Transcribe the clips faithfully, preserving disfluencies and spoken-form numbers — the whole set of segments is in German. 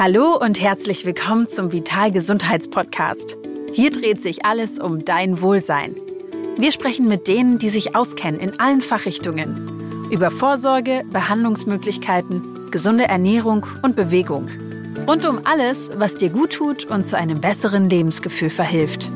Hallo und herzlich willkommen zum Vital Gesundheitspodcast. Hier dreht sich alles um dein Wohlsein. Wir sprechen mit denen, die sich auskennen in allen Fachrichtungen. Über Vorsorge, Behandlungsmöglichkeiten, gesunde Ernährung und Bewegung. Rund um alles, was dir gut tut und zu einem besseren Lebensgefühl verhilft.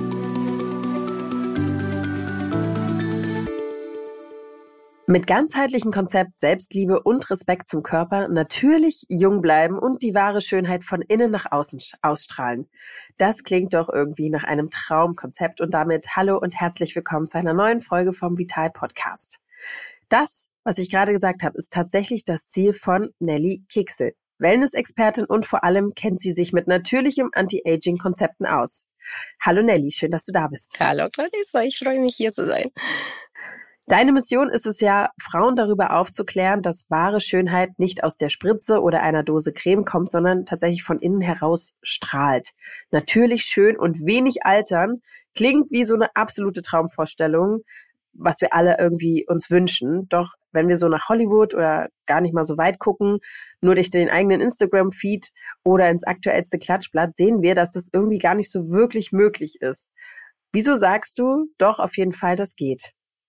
Mit ganzheitlichem Konzept Selbstliebe und Respekt zum Körper natürlich jung bleiben und die wahre Schönheit von innen nach außen ausstrahlen. Das klingt doch irgendwie nach einem Traumkonzept und damit hallo und herzlich willkommen zu einer neuen Folge vom Vital Podcast. Das, was ich gerade gesagt habe, ist tatsächlich das Ziel von Nelly Kicksel. Wellness-Expertin und vor allem kennt sie sich mit natürlichem Anti-Aging-Konzepten aus. Hallo Nelly, schön, dass du da bist. Hallo Clarissa, ich freue mich hier zu sein. Deine Mission ist es ja, Frauen darüber aufzuklären, dass wahre Schönheit nicht aus der Spritze oder einer Dose Creme kommt, sondern tatsächlich von innen heraus strahlt. Natürlich schön und wenig altern, klingt wie so eine absolute Traumvorstellung, was wir alle irgendwie uns wünschen. Doch wenn wir so nach Hollywood oder gar nicht mal so weit gucken, nur durch den eigenen Instagram-Feed oder ins aktuellste Klatschblatt, sehen wir, dass das irgendwie gar nicht so wirklich möglich ist. Wieso sagst du, doch auf jeden Fall, das geht?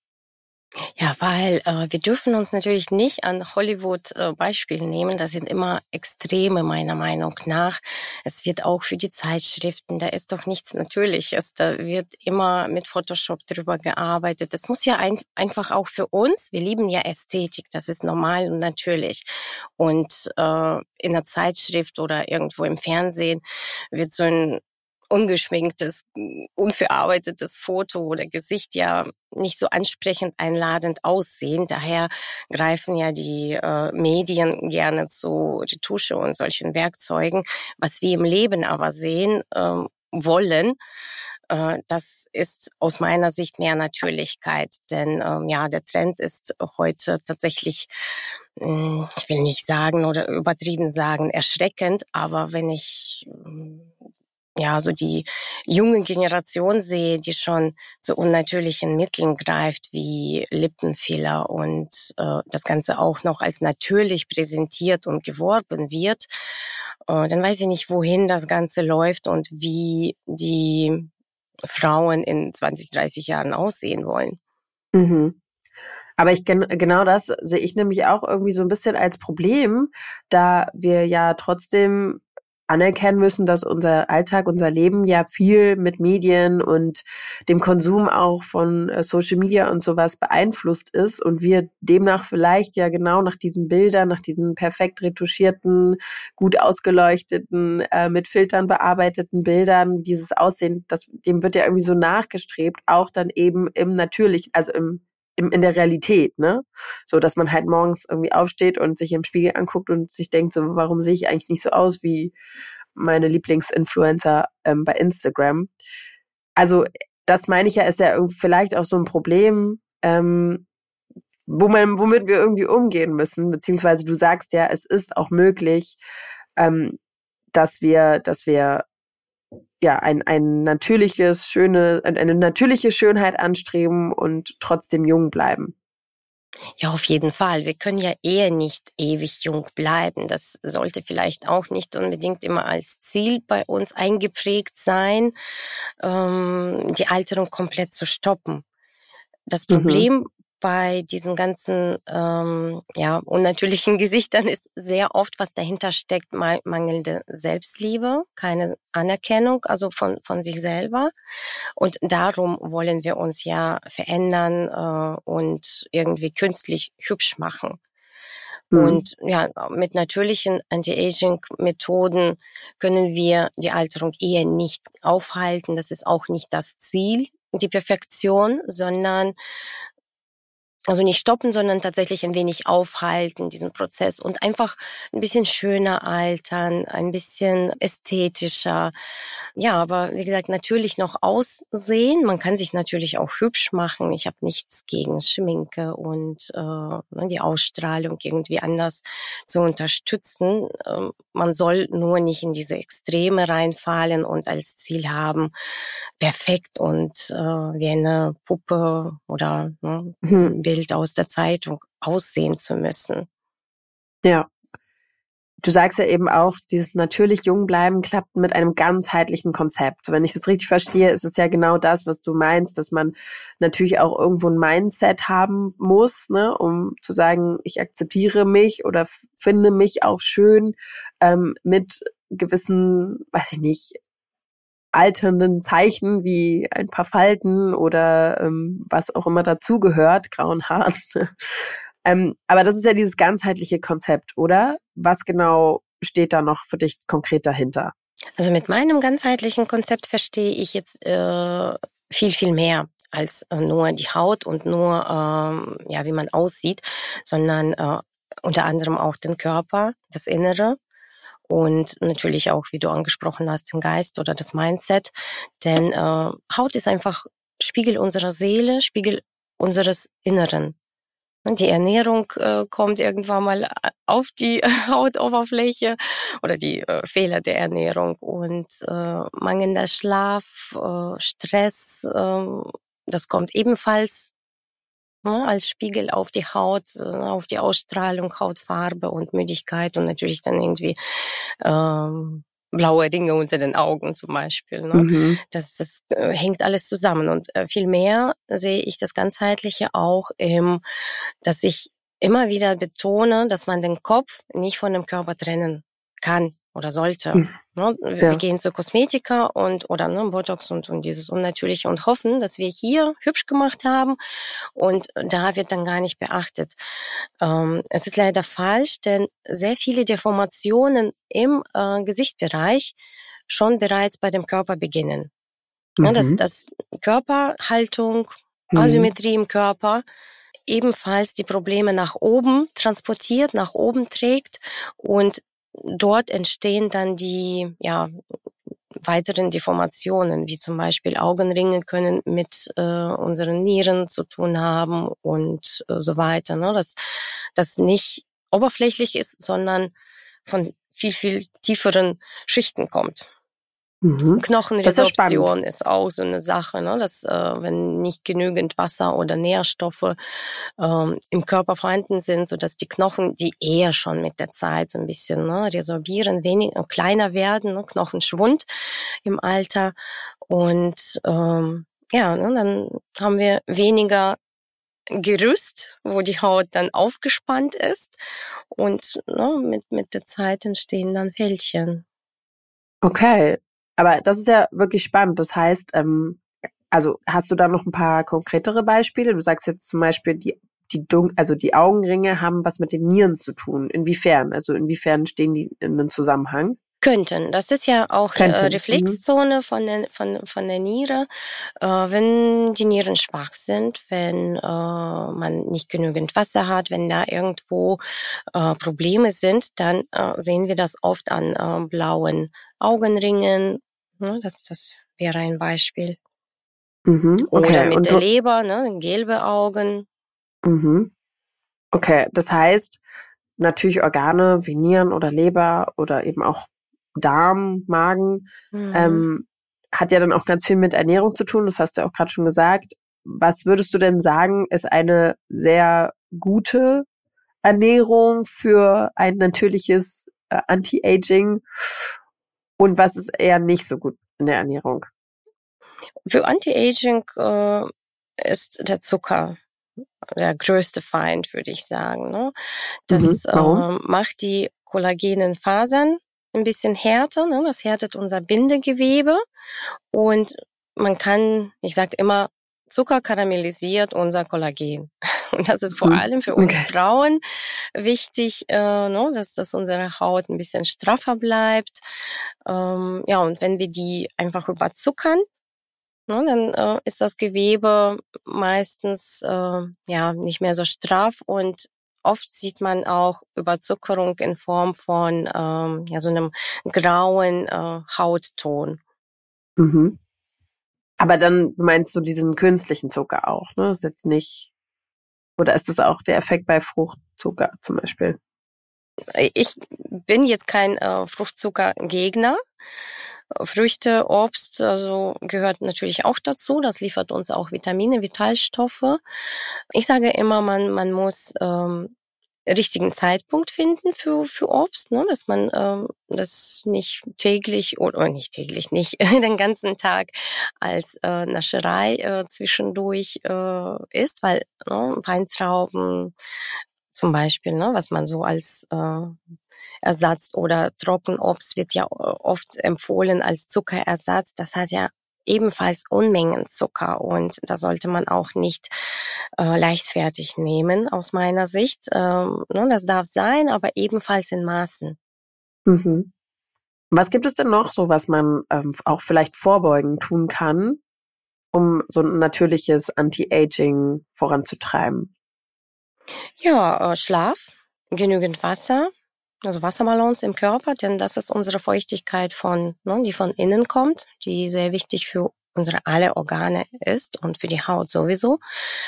Ja, weil äh, wir dürfen uns natürlich nicht an Hollywood äh, Beispiele nehmen. Das sind immer Extreme meiner Meinung nach. Es wird auch für die Zeitschriften, da ist doch nichts Natürliches. Da wird immer mit Photoshop drüber gearbeitet. Das muss ja ein, einfach auch für uns, wir lieben ja Ästhetik, das ist normal und natürlich. Und äh, in der Zeitschrift oder irgendwo im Fernsehen wird so ein ungeschminktes, unverarbeitetes Foto oder Gesicht ja nicht so ansprechend einladend aussehen. Daher greifen ja die äh, Medien gerne zu Retusche und solchen Werkzeugen. Was wir im Leben aber sehen äh, wollen, äh, das ist aus meiner Sicht mehr Natürlichkeit. Denn ähm, ja, der Trend ist heute tatsächlich, mh, ich will nicht sagen oder übertrieben sagen, erschreckend, aber wenn ich mh, ja, so die junge Generation sehe, die schon zu unnatürlichen Mitteln greift, wie Lippenfiller und äh, das Ganze auch noch als natürlich präsentiert und geworben wird, äh, dann weiß ich nicht, wohin das Ganze läuft und wie die Frauen in zwanzig, dreißig Jahren aussehen wollen. Mhm. Aber ich genau das sehe ich nämlich auch irgendwie so ein bisschen als Problem, da wir ja trotzdem anerkennen müssen, dass unser Alltag, unser Leben ja viel mit Medien und dem Konsum auch von Social Media und sowas beeinflusst ist und wir demnach vielleicht ja genau nach diesen Bildern, nach diesen perfekt retuschierten, gut ausgeleuchteten, äh, mit Filtern bearbeiteten Bildern, dieses Aussehen, das, dem wird ja irgendwie so nachgestrebt, auch dann eben im Natürlichen, also im im, in der Realität, ne? So, dass man halt morgens irgendwie aufsteht und sich im Spiegel anguckt und sich denkt so, warum sehe ich eigentlich nicht so aus wie meine Lieblingsinfluencer ähm, bei Instagram? Also, das meine ich ja, ist ja vielleicht auch so ein Problem, ähm, wo man, womit wir irgendwie umgehen müssen, beziehungsweise du sagst ja, es ist auch möglich, ähm, dass wir, dass wir ja, ein, ein natürliches, schöne, eine natürliche Schönheit anstreben und trotzdem jung bleiben. Ja, auf jeden Fall. Wir können ja eher nicht ewig jung bleiben. Das sollte vielleicht auch nicht unbedingt immer als Ziel bei uns eingeprägt sein, ähm, die Alterung komplett zu stoppen. Das Problem Mhm. bei diesen ganzen ähm, ja, unnatürlichen Gesichtern ist sehr oft, was dahinter steckt, mal mangelnde Selbstliebe, keine Anerkennung, also von, von sich selber. Und darum wollen wir uns ja verändern äh, und irgendwie künstlich hübsch machen. Mhm. Und ja, mit natürlichen Anti-Aging-Methoden können wir die Alterung eher nicht aufhalten. Das ist auch nicht das Ziel, die Perfektion, sondern also nicht stoppen, sondern tatsächlich ein wenig aufhalten, diesen Prozess und einfach ein bisschen schöner altern, ein bisschen ästhetischer. Ja, aber wie gesagt, natürlich noch aussehen. Man kann sich natürlich auch hübsch machen. Ich habe nichts gegen Schminke und äh, die Ausstrahlung irgendwie anders zu unterstützen. Ähm, man soll nur nicht in diese Extreme reinfallen und als Ziel haben, perfekt und äh, wie eine Puppe oder ne, Mhm. Bild aus der Zeitung aussehen zu müssen. Ja. Du sagst ja eben auch, dieses natürlich jung bleiben klappt mit einem ganzheitlichen Konzept. Wenn ich das richtig verstehe, ist es ja genau das, was du meinst, dass man natürlich auch irgendwo ein Mindset haben muss, ne, um zu sagen, ich akzeptiere mich oder f- finde mich auch schön ähm, mit gewissen, weiß ich nicht, alternden Zeichen wie ein paar Falten oder ähm, was auch immer dazugehört, grauen Haaren. ähm, aber das ist ja dieses ganzheitliche Konzept, oder? Was genau steht da noch für dich konkret dahinter? Also mit meinem ganzheitlichen Konzept verstehe ich jetzt äh, viel, viel mehr als äh, nur die Haut und nur, ähm, ja, wie man aussieht, sondern äh, unter anderem auch den Körper, das Innere und natürlich auch, wie du angesprochen hast, den Geist oder das Mindset. Denn äh, Haut ist einfach Spiegel unserer Seele, Spiegel unseres Inneren. Und die Ernährung äh, kommt irgendwann mal auf die Hautoberfläche oder die äh, Fehler der Ernährung und äh, mangelnder Schlaf, äh, Stress, äh, das kommt ebenfalls, ne, als Spiegel auf die Haut, äh, auf die Ausstrahlung, Hautfarbe und Müdigkeit und natürlich dann irgendwie ähm, blaue Ringe unter den Augen zum Beispiel. Ne? Mhm. Das, das äh, hängt alles zusammen. Und äh, vielmehr sehe ich das Ganzheitliche auch, ähm, dass ich immer wieder betone, dass man den Kopf nicht von dem Körper trennen kann oder sollte. Mhm. Ne? Wir Ja. gehen zu Kosmetika und oder ne, Botox und, und dieses Unnatürliche und hoffen, dass wir hier hübsch gemacht haben und da wird dann gar nicht beachtet. Ähm, es ist leider falsch, denn sehr viele Deformationen im äh, Gesichtsbereich schon bereits bei dem Körper beginnen. Ja, dass Mhm. das Körperhaltung, Mhm. Asymmetrie im Körper ebenfalls die Probleme nach oben transportiert, nach oben trägt und dort entstehen dann die ja, weiteren Deformationen, wie zum Beispiel Augenringe können mit äh, unseren Nieren zu tun haben und äh, so weiter. Ne? Dass das nicht oberflächlich ist, sondern von viel, viel tieferen Schichten kommt. Mhm. Das ist ja spannend. Knochenresorption ist auch so eine Sache, ne? Dass äh, wenn nicht genügend Wasser oder Nährstoffe ähm, im Körper vorhanden sind, so dass die Knochen, die eher schon mit der Zeit so ein bisschen ne, resorbieren, weniger kleiner werden, ne? Knochenschwund im Alter und ähm, ja, ne, dann haben wir weniger Gerüst, wo die Haut dann aufgespannt ist und ne, mit mit der Zeit entstehen dann Fältchen. Okay, aber das ist ja wirklich spannend. Das heißt, ähm, also hast du da noch ein paar konkretere Beispiele? Du sagst jetzt zum Beispiel, die, die Dun also die Augenringe haben was mit den Nieren zu tun. Inwiefern? Also inwiefern stehen die in einem Zusammenhang? Könnten. Das ist ja auch äh, Könnten. Mhm. Reflexzone von der, von, von der Niere. Äh, wenn die Nieren schwach sind, wenn äh, man nicht genügend Wasser hat, wenn da irgendwo äh, Probleme sind, dann äh, sehen wir das oft an äh, blauen Augenringen. Ne, das, das wäre ein Beispiel. Mhm. Oder Okay. mit Und der du, Leber, ne, gelbe Augen. mhm. Okay, das heißt, natürlich Organe wie Nieren oder Leber oder eben auch Darm, Magen, Mhm. ähm, hat ja dann auch ganz viel mit Ernährung zu tun. Das hast du auch gerade schon gesagt. Was würdest du denn sagen, ist eine sehr gute Ernährung für ein natürliches äh, Anti-Aging und was ist eher nicht so gut in der Ernährung? Für Anti-Aging äh, ist der Zucker der größte Feind, würde ich sagen. Ne? Mhm. Das äh, Warum? macht die kollagenen Fasern ein bisschen härter. Ne? Das härtet unser Bindegewebe und man kann, ich sage immer, Zucker karamellisiert unser Kollagen. Und das ist vor Mhm. allem für uns Okay. Frauen wichtig, äh, ne? dass, dass unsere Haut ein bisschen straffer bleibt. Ähm, ja, und wenn wir die einfach überzuckern, ne, dann äh, ist das Gewebe meistens äh, ja nicht mehr so straff und oft sieht man auch Überzuckerung in Form von ähm, ja so einem grauen äh, Hautton. Mhm. Aber dann meinst du diesen künstlichen Zucker auch, ne? Das ist jetzt nicht, oder ist das auch der Effekt bei Fruchtzucker zum Beispiel? Ich bin jetzt kein äh, Fruchtzuckergegner. Früchte, Obst, also gehört natürlich auch dazu. Das liefert uns auch Vitamine, Vitalstoffe. Ich sage immer, man man muss ähm, richtigen Zeitpunkt finden für für Obst, ne, dass man ähm, das nicht täglich oder, oder nicht täglich, nicht den ganzen Tag als äh, Nascherei äh, zwischendurch äh, isst, weil ne, Weintrauben zum Beispiel, ne, was man so als äh, Ersatz oder Trockenobst wird ja äh, oft empfohlen als Zuckerersatz. Das hat ja ebenfalls Unmengen Zucker und da sollte man auch nicht äh, leichtfertig nehmen, aus meiner Sicht. Ähm, ne, das darf sein, aber ebenfalls in Maßen. Mhm. Was gibt es denn noch so, was man ähm, auch vielleicht vorbeugend tun kann, um so ein natürliches Anti-Aging voranzutreiben? Ja, äh, Schlaf, genügend Wasser, also Wasserbalance im Körper, denn das ist unsere Feuchtigkeit von, ne, die von innen kommt, die sehr wichtig für unsere alle Organe ist und für die Haut sowieso.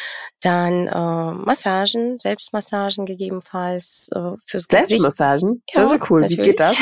Dann äh, Massagen, Selbstmassagen gegebenenfalls äh, fürs Gesicht. Selbstmassagen? Das ist Ja, ja cool. Wie natürlich. geht das?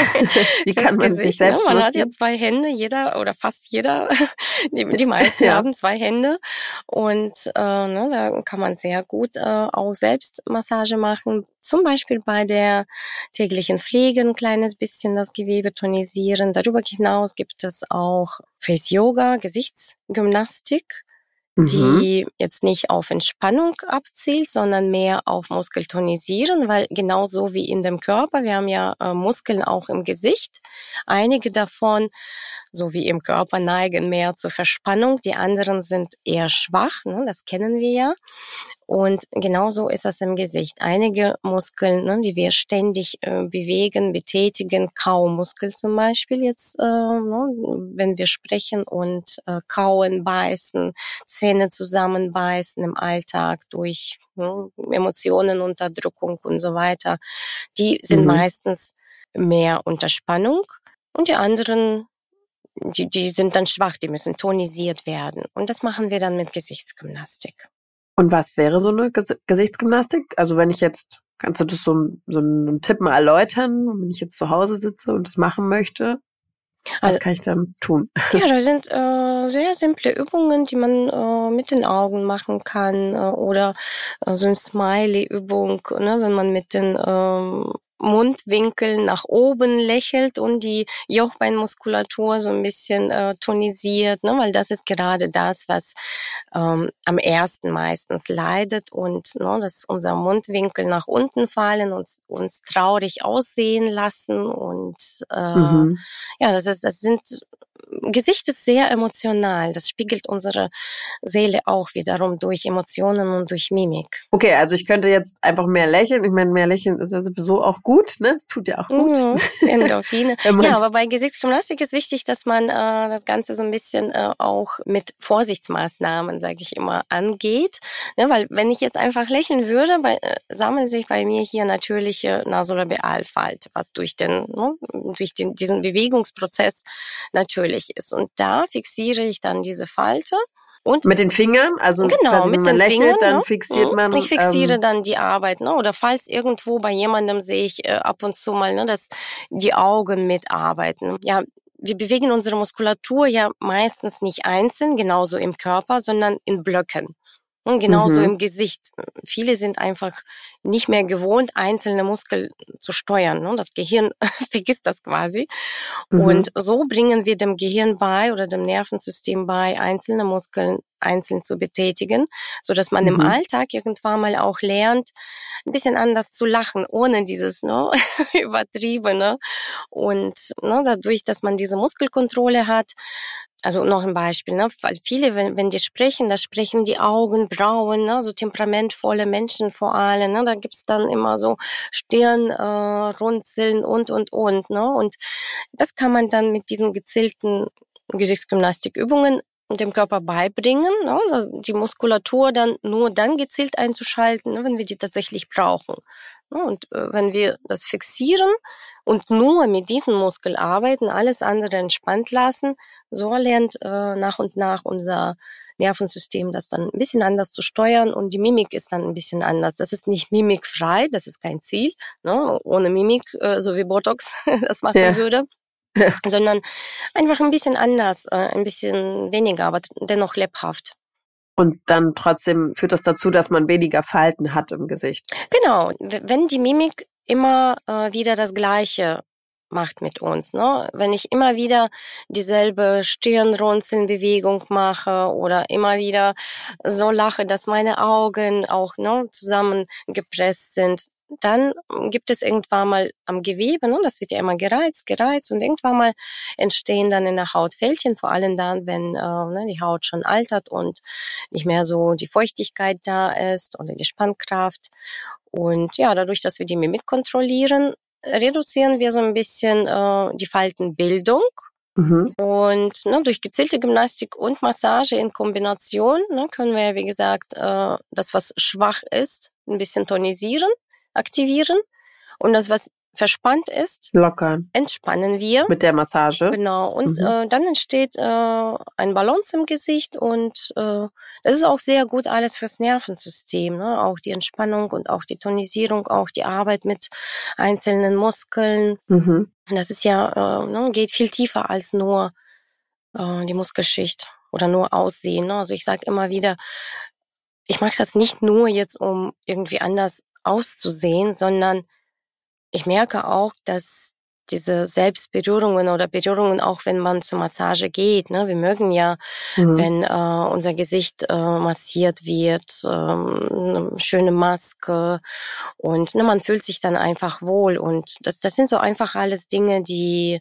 Wie Fürs kann man sich Gesicht, ne? selbst Man hat ja massieren? zwei Hände, jeder oder fast jeder. Die, die meisten Ja. haben zwei Hände und äh, ne, da kann man sehr gut äh, auch Selbstmassage machen. Zum Beispiel bei der täglichen Pflege ein kleines bisschen das Gewebe tonisieren. Darüber hinaus gibt es auch Face Yoga, Gesichtsgymnastik, Mhm. die jetzt nicht auf Entspannung abzielt, sondern mehr auf Muskeltonisieren, weil genauso wie in dem Körper, wir haben ja äh, Muskeln auch im Gesicht. Einige davon, so wie im Körper, neigen mehr zur Verspannung, die anderen sind eher schwach, ne? Das kennen wir ja. Und genauso ist das im Gesicht. Einige Muskeln, ne, die wir ständig äh, bewegen, betätigen, Kaumuskel zum Beispiel jetzt, äh, ne, wenn wir sprechen und äh, kauen, beißen, Zähne zusammenbeißen im Alltag durch ne, Emotionen, Unterdrückung und so weiter, die sind Mhm. meistens mehr unter Spannung und die anderen, die, die sind dann schwach, die müssen tonisiert werden. Und das machen wir dann mit Gesichtsgymnastik. Und was wäre so eine Ges Gesichtsgymnastik? Also wenn ich jetzt, kannst du das so, so einen Tipp mal erläutern, wenn ich jetzt zu Hause sitze und das machen möchte? Was Also, kann ich dann tun? ja, da sind äh, sehr simple Übungen, die man äh, mit den Augen machen kann äh, oder äh, so eine Smiley-Übung, ne, wenn man mit den ähm, Mundwinkeln nach oben lächelt und die Jochbeinmuskulatur so ein bisschen äh, tonisiert, ne, weil das ist gerade das, was ähm, am ersten meistens leidet und ne, dass unser Mundwinkel nach unten fallen und uns traurig aussehen lassen und äh, Mhm. ja, das ist, das sind Gesicht ist sehr emotional. Das spiegelt unsere Seele auch wiederum durch Emotionen und durch Mimik. Okay, also ich könnte jetzt einfach mehr lächeln. Ich meine, mehr lächeln ist ja sowieso auch gut, ne? Es tut ja auch gut. Mhm. Endorphine. Wenn man Ja, aber bei Gesichtsgymnastik ist wichtig, dass man äh, das Ganze so ein bisschen äh, auch mit Vorsichtsmaßnahmen, sage ich immer, angeht. Ne, weil wenn ich jetzt einfach lächeln würde, bei, äh, sammeln sich bei mir hier natürliche Nasolabialfalte, was durch den, ne, durch den, diesen Bewegungsprozess natürlich ist. Und da fixiere ich dann diese Falte. Und mit den Fingern, also genau, quasi wenn mit man den lächelt, Fingern, dann ne? fixiert Mhm. man. Ich fixiere Ähm, dann die Arbeit, ne? Oder falls irgendwo bei jemandem sehe ich äh, ab und zu mal, ne, dass die Augen mitarbeiten. Ja, wir bewegen unsere Muskulatur ja meistens nicht einzeln, genauso im Körper, sondern in Blöcken. Und genauso mhm. im Gesicht. Viele sind einfach nicht mehr gewohnt, einzelne Muskeln zu steuern. Ne? Das Gehirn vergisst das quasi. Und Mhm. so bringen wir dem Gehirn bei oder dem Nervensystem bei, einzelne Muskeln einzeln zu betätigen, so dass man im Mhm. Alltag irgendwann mal auch lernt, ein bisschen anders zu lachen, ohne dieses ne, übertriebene. Und ne, dadurch, dass man diese Muskelkontrolle hat, also noch ein Beispiel, ne? Weil viele, wenn, wenn die sprechen, da sprechen die Augenbrauen, ne? So temperamentvolle Menschen vor allem, ne? Da gibt's dann immer so Stirnrunzeln äh, Runzeln und, und, und, ne? Und das kann man dann mit diesen gezielten Gesichtsgymnastikübungen dem Körper beibringen, ne? Die Muskulatur dann nur dann gezielt einzuschalten, ne? Wenn wir die tatsächlich brauchen. Ne? Und äh, wenn wir das fixieren und nur mit diesem Muskel arbeiten, alles andere entspannt lassen, so lernt äh, nach und nach unser Nervensystem das dann ein bisschen anders zu steuern und die Mimik ist dann ein bisschen anders. Das ist nicht mimikfrei, das ist kein Ziel, ne? Ohne Mimik, äh, so wie Botox das machen Ja. würde, Ja. sondern einfach ein bisschen anders, äh, ein bisschen weniger, aber dennoch lebhaft. Und dann trotzdem führt das dazu, dass man weniger Falten hat im Gesicht. Genau, wenn die Mimik immer äh, wieder das Gleiche macht mit uns, ne? Wenn ich immer wieder dieselbe Stirnrunzelnbewegung mache oder immer wieder so lache, dass meine Augen auch ne, zusammengepresst sind, dann gibt es irgendwann mal am Gewebe, ne, das wird ja immer gereizt, gereizt und irgendwann mal entstehen dann in der Haut Fältchen, vor allem dann, wenn äh, ne, die Haut schon altert und nicht mehr so die Feuchtigkeit da ist oder die Spannkraft. Und ja, dadurch, dass wir die Mimik kontrollieren, reduzieren wir so ein bisschen äh, die Faltenbildung. Mhm. Und ne, durch gezielte Gymnastik und Massage in Kombination ne, können wir ja, wie gesagt, äh, das, was schwach ist, ein bisschen tonisieren, aktivieren. Und das, was verspannt ist, lockern, entspannen wir. Mit der Massage. Genau. Und Mhm. äh, dann entsteht äh, ein Balance im Gesicht und äh, das ist auch sehr gut alles fürs Nervensystem. Ne? Auch die Entspannung und auch die Tonisierung, auch die Arbeit mit einzelnen Muskeln. Mhm. Das ist ja, äh, ne, geht viel tiefer als nur äh, die Muskelschicht oder nur Aussehen. Ne? Also ich sage immer wieder, ich mache das nicht nur jetzt, um irgendwie anders auszusehen, sondern ich merke auch, dass diese Selbstberührungen oder Berührungen, auch wenn man zur Massage geht, ne, wir mögen ja, Mhm. wenn äh, unser Gesicht äh, massiert wird, ähm, eine schöne Maske und ne, man fühlt sich dann einfach wohl und das, das sind so einfach alles Dinge, die,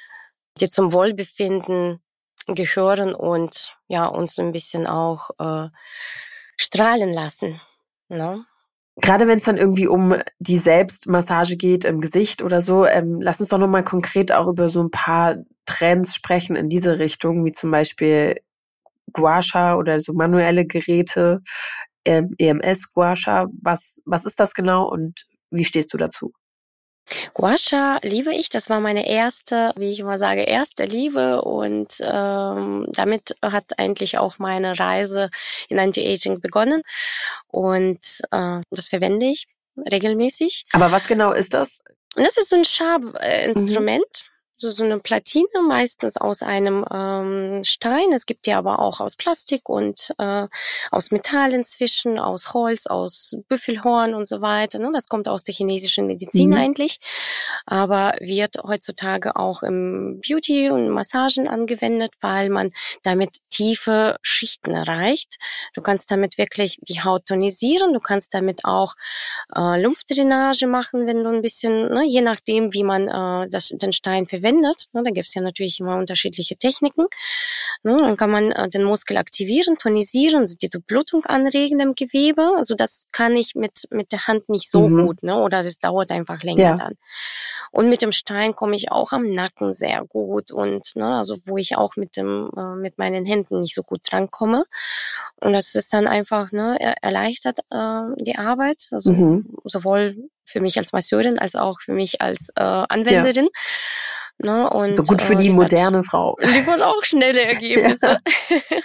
die zum Wohlbefinden gehören und ja uns ein bisschen auch äh, strahlen lassen, ne? Gerade wenn es dann irgendwie um die Selbstmassage geht im Gesicht oder so, ähm, lass uns doch nochmal konkret auch über so ein paar Trends sprechen in diese Richtung, wie zum Beispiel Gua Sha oder so manuelle Geräte, ähm, E M S Gua Sha. Was, was ist das genau und wie stehst du dazu? Gua Sha liebe ich. Das war meine erste, wie ich immer sage, erste Liebe. Und ähm, damit hat eigentlich auch meine Reise in Anti-Aging begonnen. Und äh, das verwende ich regelmäßig. Aber was genau ist das? Und das ist so ein Scharinstrument. Mhm. So, so eine Platine, meistens aus einem ähm, Stein. Es gibt die aber auch aus Plastik und äh, aus Metall inzwischen, aus Holz, aus Büffelhorn und so weiter. Ne? Das kommt aus der chinesischen Medizin mhm. eigentlich, aber wird heutzutage auch im Beauty und Massagen angewendet, weil man damit tiefe Schichten erreicht. Du kannst damit wirklich die Haut tonisieren, du kannst damit auch äh, Lymphdrainage machen, wenn du ein bisschen, ne, je nachdem, wie man äh, das, den Stein verwendet. Verwendet. Da gibt es ja natürlich immer unterschiedliche Techniken. Dann kann man den Muskel aktivieren, tonisieren, also die Durchblutung anregen im Gewebe. Also das kann ich mit mit der Hand nicht so mhm. gut, ne? Oder das dauert einfach länger ja. dann. Und mit dem Stein komme ich auch am Nacken sehr gut und ne, also wo ich auch mit dem äh, mit meinen Händen nicht so gut drankomme. Und das ist dann einfach ne erleichtert äh, die Arbeit, also mhm. sowohl für mich als Masseurin als auch für mich als äh, Anwenderin. Ja. Ne, und, so gut für äh, die liefert, moderne Frau. Liefert auch schnelle Ergebnisse. Ja,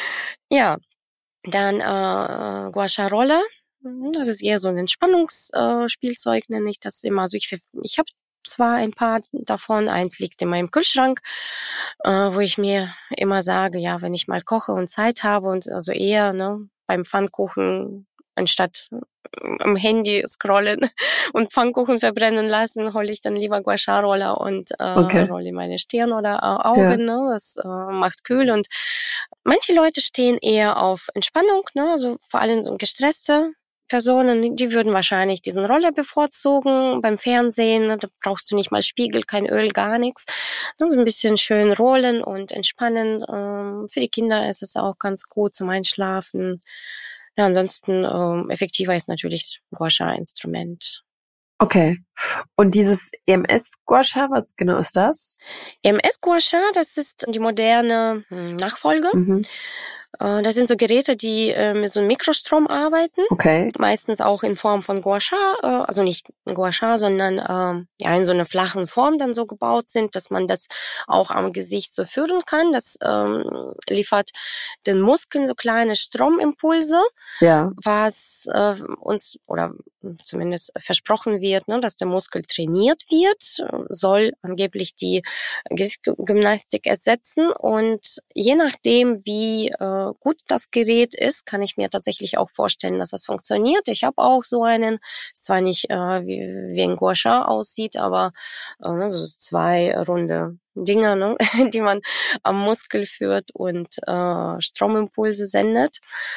ja. Dann äh, Gua Sha Roller. Das ist eher so ein Entspannungsspielzeug, äh, nenne ich das immer. Also ich, ich habe zwar ein paar davon, eins liegt in meinem Kühlschrank, äh, wo ich mir immer sage, ja, wenn ich mal koche und Zeit habe und also eher ne, beim Pfannkuchen anstatt am Handy scrollen und Pfannkuchen verbrennen lassen, hole ich dann lieber Gua Sha Roller und äh, okay. rolle meine Stirn oder äh, Augen. Ja. Ne? Das äh, macht kühl. Und manche Leute stehen eher auf Entspannung, ne? Also vor allem so gestresste Personen, die würden wahrscheinlich diesen Roller bevorzugen beim Fernsehen. Da brauchst du nicht mal Spiegel, kein Öl, gar nichts. Dann so ein bisschen schön rollen und entspannen. Ähm, für die Kinder ist es auch ganz gut zum Einschlafen. Ja, ansonsten ähm, effektiver ist natürlich Gua Sha-Instrument. Okay. Und dieses E M S Gua Sha, was genau ist das? E M S Gua Sha, das ist die moderne hm, Nachfolge. Mhm. Äh, das sind so Geräte, die äh, mit so einem Mikrostrom arbeiten. Okay. Meistens auch in Form von Gua Sha, äh, also nicht Gua Sha, sondern äh, ja in so einer flachen Form dann so gebaut sind, dass man das auch am Gesicht so führen kann. Das ähm, liefert den Muskeln so kleine Stromimpulse, ja. was äh, uns oder zumindest versprochen wird, ne, dass der Muskel trainiert wird, soll angeblich die Gesichtsgymnastik ersetzen und je nachdem, wie äh, äh, gut das Gerät ist, kann ich mir tatsächlich auch vorstellen, dass das funktioniert. Ich habe auch so einen, ist zwar nicht äh, wie, wie ein Gua Sha aussieht, aber äh, so zwei runde Dinger, ne, die man am Muskel führt und äh, Stromimpulse sendet.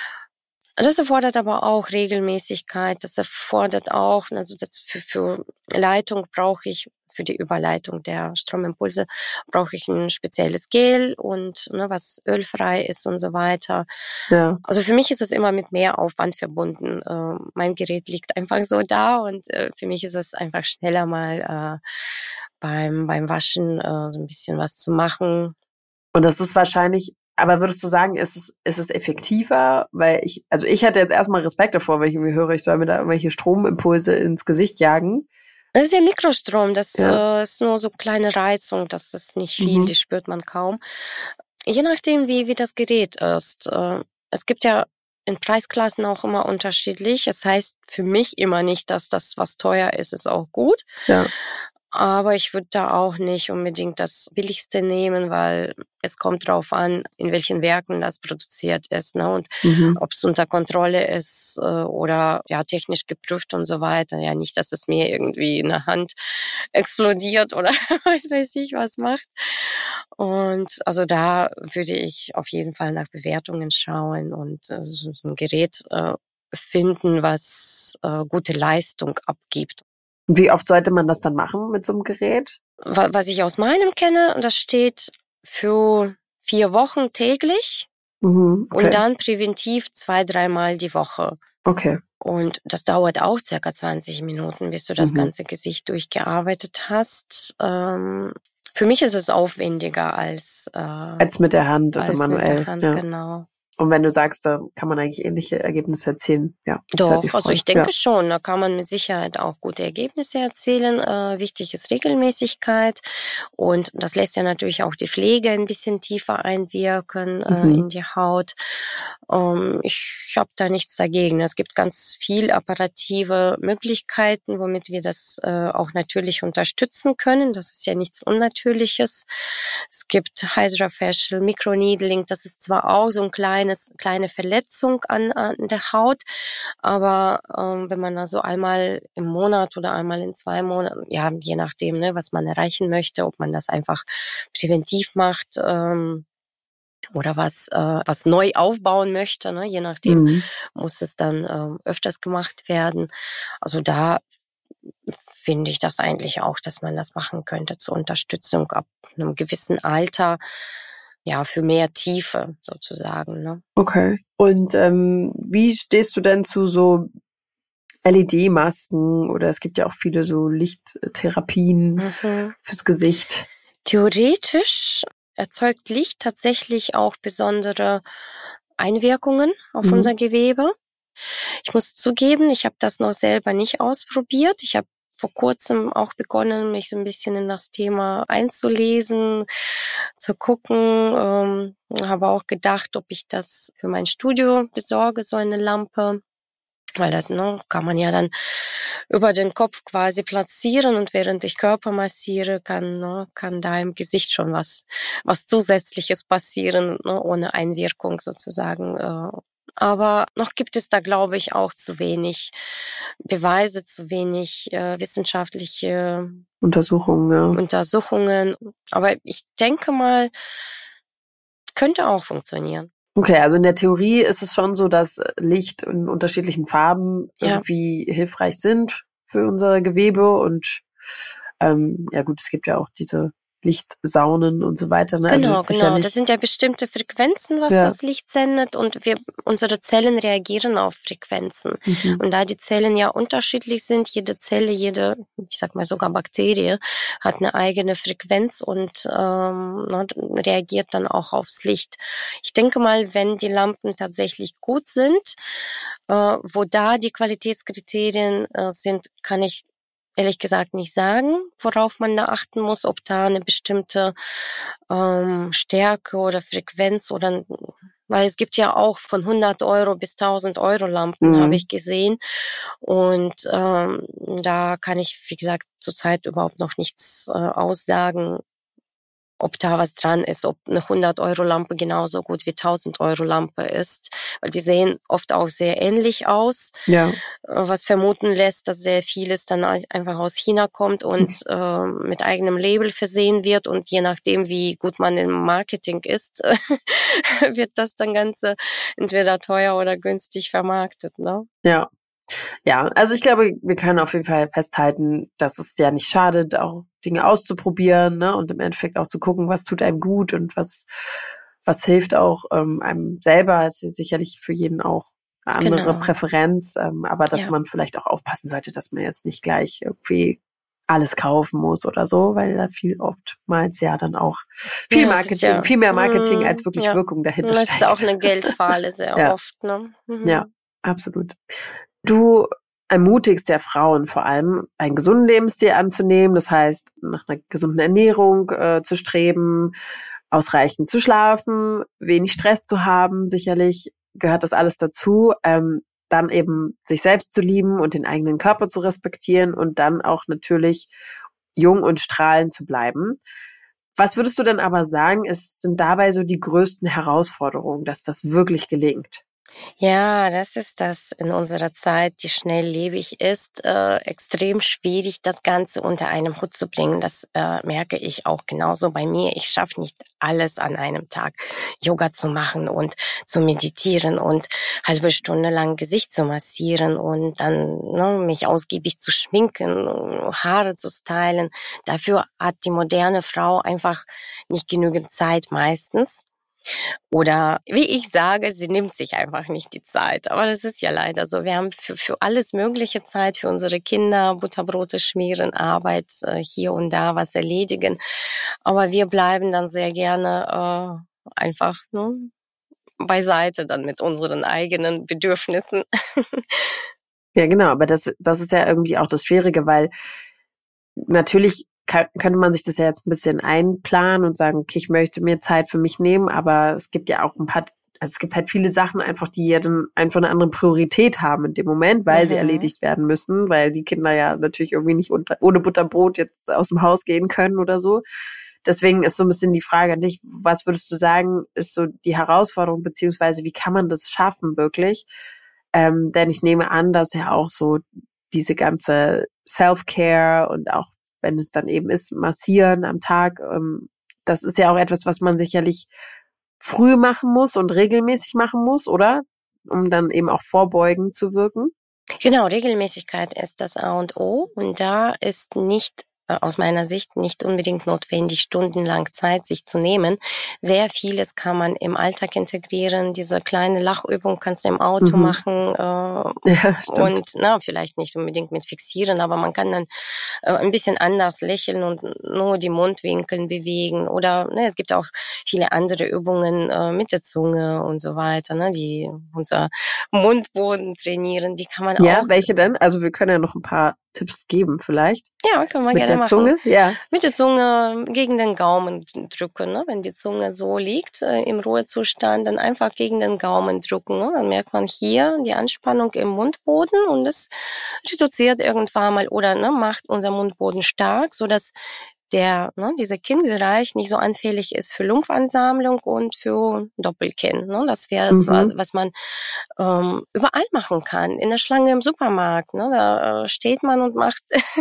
Das erfordert aber auch Regelmäßigkeit. Das erfordert auch, also das für, für Leitung brauche ich, für die Überleitung der Stromimpulse brauche ich ein spezielles Gel und ne, was ölfrei ist und so weiter. Ja. Also für mich ist es immer mit mehr Aufwand verbunden. Äh, mein Gerät liegt einfach so da und äh, für mich ist es einfach schneller mal äh, beim beim Waschen äh, so ein bisschen was zu machen. Und das ist wahrscheinlich, aber würdest du sagen, ist es, ist es effektiver? Weil ich, also ich hatte jetzt erstmal Respekt davor, wenn ich irgendwie höre, ich soll mir da irgendwelche Stromimpulse ins Gesicht jagen. Das ist ja Mikrostrom, das Ja. äh, ist nur so kleine Reizung, das ist nicht viel, Mhm. die spürt man kaum. Je nachdem, wie, wie das Gerät ist. Äh, es gibt ja in Preisklassen auch immer unterschiedlich. Es heißt für mich immer nicht, dass das, was teuer ist, ist auch gut. Ja. Aber ich würde da auch nicht unbedingt das Billigste nehmen, weil es kommt drauf an, in welchen Werken das produziert ist, ne? Und Mhm. ob es unter Kontrolle ist äh, oder ja technisch geprüft und so weiter. Ja, nicht, dass es mir irgendwie in der Hand explodiert oder was weiß ich was macht. Und also da würde ich auf jeden Fall nach Bewertungen schauen und äh, so ein Gerät äh, finden, was äh, gute Leistung abgibt. Und wie oft sollte man das dann machen mit so einem Gerät? Was ich aus meinem kenne, das steht für vier Wochen täglich Mhm. Okay. und dann präventiv zwei, dreimal die Woche. Okay. Und das dauert auch circa zwanzig Minuten, bis du das Mhm. ganze Gesicht durchgearbeitet hast. Ähm, für mich ist es aufwendiger als, äh, Als mit der Hand oder als mit manuell. der Hand, Ja. genau. Und wenn du sagst, da kann man eigentlich ähnliche Ergebnisse erzielen, ja. das hat mich Doch, also freuen. ich denke Ja. schon, da kann man mit Sicherheit auch gute Ergebnisse erzielen. Äh, wichtig ist Regelmäßigkeit und das lässt ja natürlich auch die Pflege ein bisschen tiefer einwirken äh, Mhm. in die Haut. Ähm, ich habe da nichts dagegen. Es gibt ganz viel apparative Möglichkeiten, womit wir das äh, auch natürlich unterstützen können. Das ist ja nichts Unnatürliches. Es gibt Hydrofacial, Microneedling, das ist zwar auch so ein kleines, kleine Verletzung an, an der Haut, aber ähm, wenn man also einmal im Monat oder einmal in zwei Monaten, ja, je nachdem, ne, was man erreichen möchte, ob man das einfach präventiv macht ähm, oder was äh, was neu aufbauen möchte, ne, je nachdem Mhm. muss es dann ähm, öfters gemacht werden. Also da finde ich das eigentlich auch, dass man das machen könnte zur Unterstützung ab einem gewissen Alter, ja, für mehr Tiefe sozusagen, ne? Okay. Und ähm, wie stehst du denn zu so L E D-Masken oder es gibt ja auch viele so Lichttherapien Mhm. fürs Gesicht? Theoretisch erzeugt Licht tatsächlich auch besondere Einwirkungen auf Mhm. unser Gewebe. Ich muss zugeben, ich habe das noch selber nicht ausprobiert. Ich habe vor kurzem auch begonnen, mich so ein bisschen in das Thema einzulesen, zu gucken. Ähm, habe auch gedacht, ob ich das für mein Studio besorge, so eine Lampe. Weil das, ne, kann man ja dann über den Kopf quasi platzieren und während ich Körper massiere, kann, ne, kann da im Gesicht schon was, was Zusätzliches passieren, ne, ohne Einwirkung sozusagen. Äh, aber noch gibt es da, glaube ich, auch zu wenig Beweise, zu wenig äh, wissenschaftliche Untersuchungen, ja. Untersuchungen. Aber ich denke mal, könnte auch funktionieren. Okay, also in der Theorie ist es schon so, dass Licht in unterschiedlichen Farben Ja. irgendwie hilfreich sind für unser Gewebe und ähm, ja gut, es gibt ja auch diese Lichtsaunen und so weiter. Ne? Genau, also genau. Das sicherlich, sind ja bestimmte Frequenzen, was ja. das Licht sendet und wir, unsere Zellen reagieren auf Frequenzen. Mhm. Und da die Zellen ja unterschiedlich sind, jede Zelle, jede, ich sag mal sogar Bakterie, hat eine eigene Frequenz und ähm, ne, reagiert dann auch aufs Licht. Ich denke mal, wenn die Lampen tatsächlich gut sind, äh, wo da die Qualitätskriterien äh, sind, kann ich ehrlich gesagt nicht sagen, worauf man da achten muss, ob da eine bestimmte ähm, Stärke oder Frequenz oder, weil es gibt ja auch von hundert Euro bis tausend Euro Lampen, Mhm. habe ich gesehen. Und ähm, da kann ich, wie gesagt, zurzeit überhaupt noch nichts äh, aussagen, ob da was dran ist, ob eine hundert-Euro-Lampe genauso gut wie tausend-Euro-Lampe ist. Weil die sehen oft auch sehr ähnlich aus, Ja. was vermuten lässt, dass sehr vieles dann einfach aus China kommt und äh, mit eigenem Label versehen wird. Und je nachdem, wie gut man im Marketing ist, wird das dann Ganze entweder teuer oder günstig vermarktet, ne? Ja. Ja, also ich glaube, wir können auf jeden Fall festhalten, dass es ja nicht schadet, auch Dinge auszuprobieren, ne, und im Endeffekt auch zu gucken, was tut einem gut und was was hilft auch ähm, einem selber. Es ist sicherlich für jeden auch eine andere Genau. Präferenz, ähm, aber dass Ja. man vielleicht auch aufpassen sollte, dass man jetzt nicht gleich irgendwie alles kaufen muss oder so, weil da viel oftmals ja dann auch viel Ja, es ist Marketing, ja, viel mehr Marketing mm, als wirklich ja. Wirkung dahinter Das steckt. ist auch eine Geldfalle sehr Ja. oft, ne? Mhm. Ja, absolut. Du ermutigst ja Frauen vor allem, einen gesunden Lebensstil anzunehmen, das heißt, nach einer gesunden Ernährung äh, zu streben, ausreichend zu schlafen, wenig Stress zu haben, sicherlich gehört das alles dazu, ähm, dann eben sich selbst zu lieben und den eigenen Körper zu respektieren und dann auch natürlich jung und strahlend zu bleiben. Was würdest du denn aber sagen, ist, sind dabei so die größten Herausforderungen, dass das wirklich gelingt? Ja, das ist das in unserer Zeit, die schnelllebig ist, äh, extrem schwierig, das Ganze unter einem Hut zu bringen. Das äh, merke ich auch genauso bei mir. Ich schaffe nicht alles an einem Tag, Yoga zu machen und zu meditieren und halbe Stunde lang Gesicht zu massieren und dann ne, mich ausgiebig zu schminken, Haare zu stylen. Dafür hat die moderne Frau einfach nicht genügend Zeit meistens. Oder wie ich sage, sie nimmt sich einfach nicht die Zeit. Aber das ist ja leider so. Wir haben für, für alles mögliche Zeit, für unsere Kinder, Butterbrote schmieren, Arbeit, äh, hier und da was erledigen. Aber wir bleiben dann sehr gerne äh, einfach ne, beiseite dann mit unseren eigenen Bedürfnissen. Ja, genau, aber das, das ist ja irgendwie auch das Schwierige, weil natürlich kann, könnte man sich das ja jetzt ein bisschen einplanen und sagen, okay, ich möchte mir Zeit für mich nehmen, aber es gibt ja auch ein paar, also es gibt halt viele Sachen einfach, die ja dann einfach eine andere Priorität haben in dem Moment, weil Mhm. sie erledigt werden müssen, weil die Kinder ja natürlich irgendwie nicht unter, ohne Butterbrot jetzt aus dem Haus gehen können oder so. Deswegen ist so ein bisschen die Frage an dich, was würdest du sagen, ist so die Herausforderung, beziehungsweise wie kann man das schaffen wirklich? Ähm, denn ich nehme an, dass ja auch so diese ganze Self-Care und auch wenn es dann eben ist, massieren am Tag, ähm, das ist ja auch etwas, was man sicherlich früh machen muss und regelmäßig machen muss, oder? Um dann eben auch vorbeugend zu wirken. Genau, Regelmäßigkeit ist das A und O. Und da ist nicht aus meiner Sicht nicht unbedingt notwendig, stundenlang Zeit sich zu nehmen. Sehr vieles kann man im Alltag integrieren. Diese kleine Lachübung kannst du im Auto Mhm. machen. Äh, Ja, stimmt. und na, vielleicht nicht unbedingt mit Fixieren, aber man kann dann äh, ein bisschen anders lächeln und nur die Mundwinkeln bewegen. Oder ne, es gibt auch viele andere Übungen äh, mit der Zunge und so weiter, ne, die unser Mundboden trainieren. Die kann man Ja, auch. welche denn? Also wir können ja noch ein paar Tipps geben vielleicht. Ja, können wir Mit gerne der machen. Zunge? Ja. Mit der Zunge gegen den Gaumen drücken. Ne? Wenn die Zunge so liegt äh, im Ruhezustand, dann einfach gegen den Gaumen drücken. Ne? Dann merkt man hier die Anspannung im Mundboden und es reduziert irgendwann mal oder ne, macht unser Mundboden stark, sodass der, ne, dieser Kinnbereich nicht so anfällig ist für Lymphansammlung und für Doppelkinn. Ne? Das wäre das, Mhm. was, was man ähm, überall machen kann. In der Schlange im Supermarkt. Ne? Da äh, steht man und macht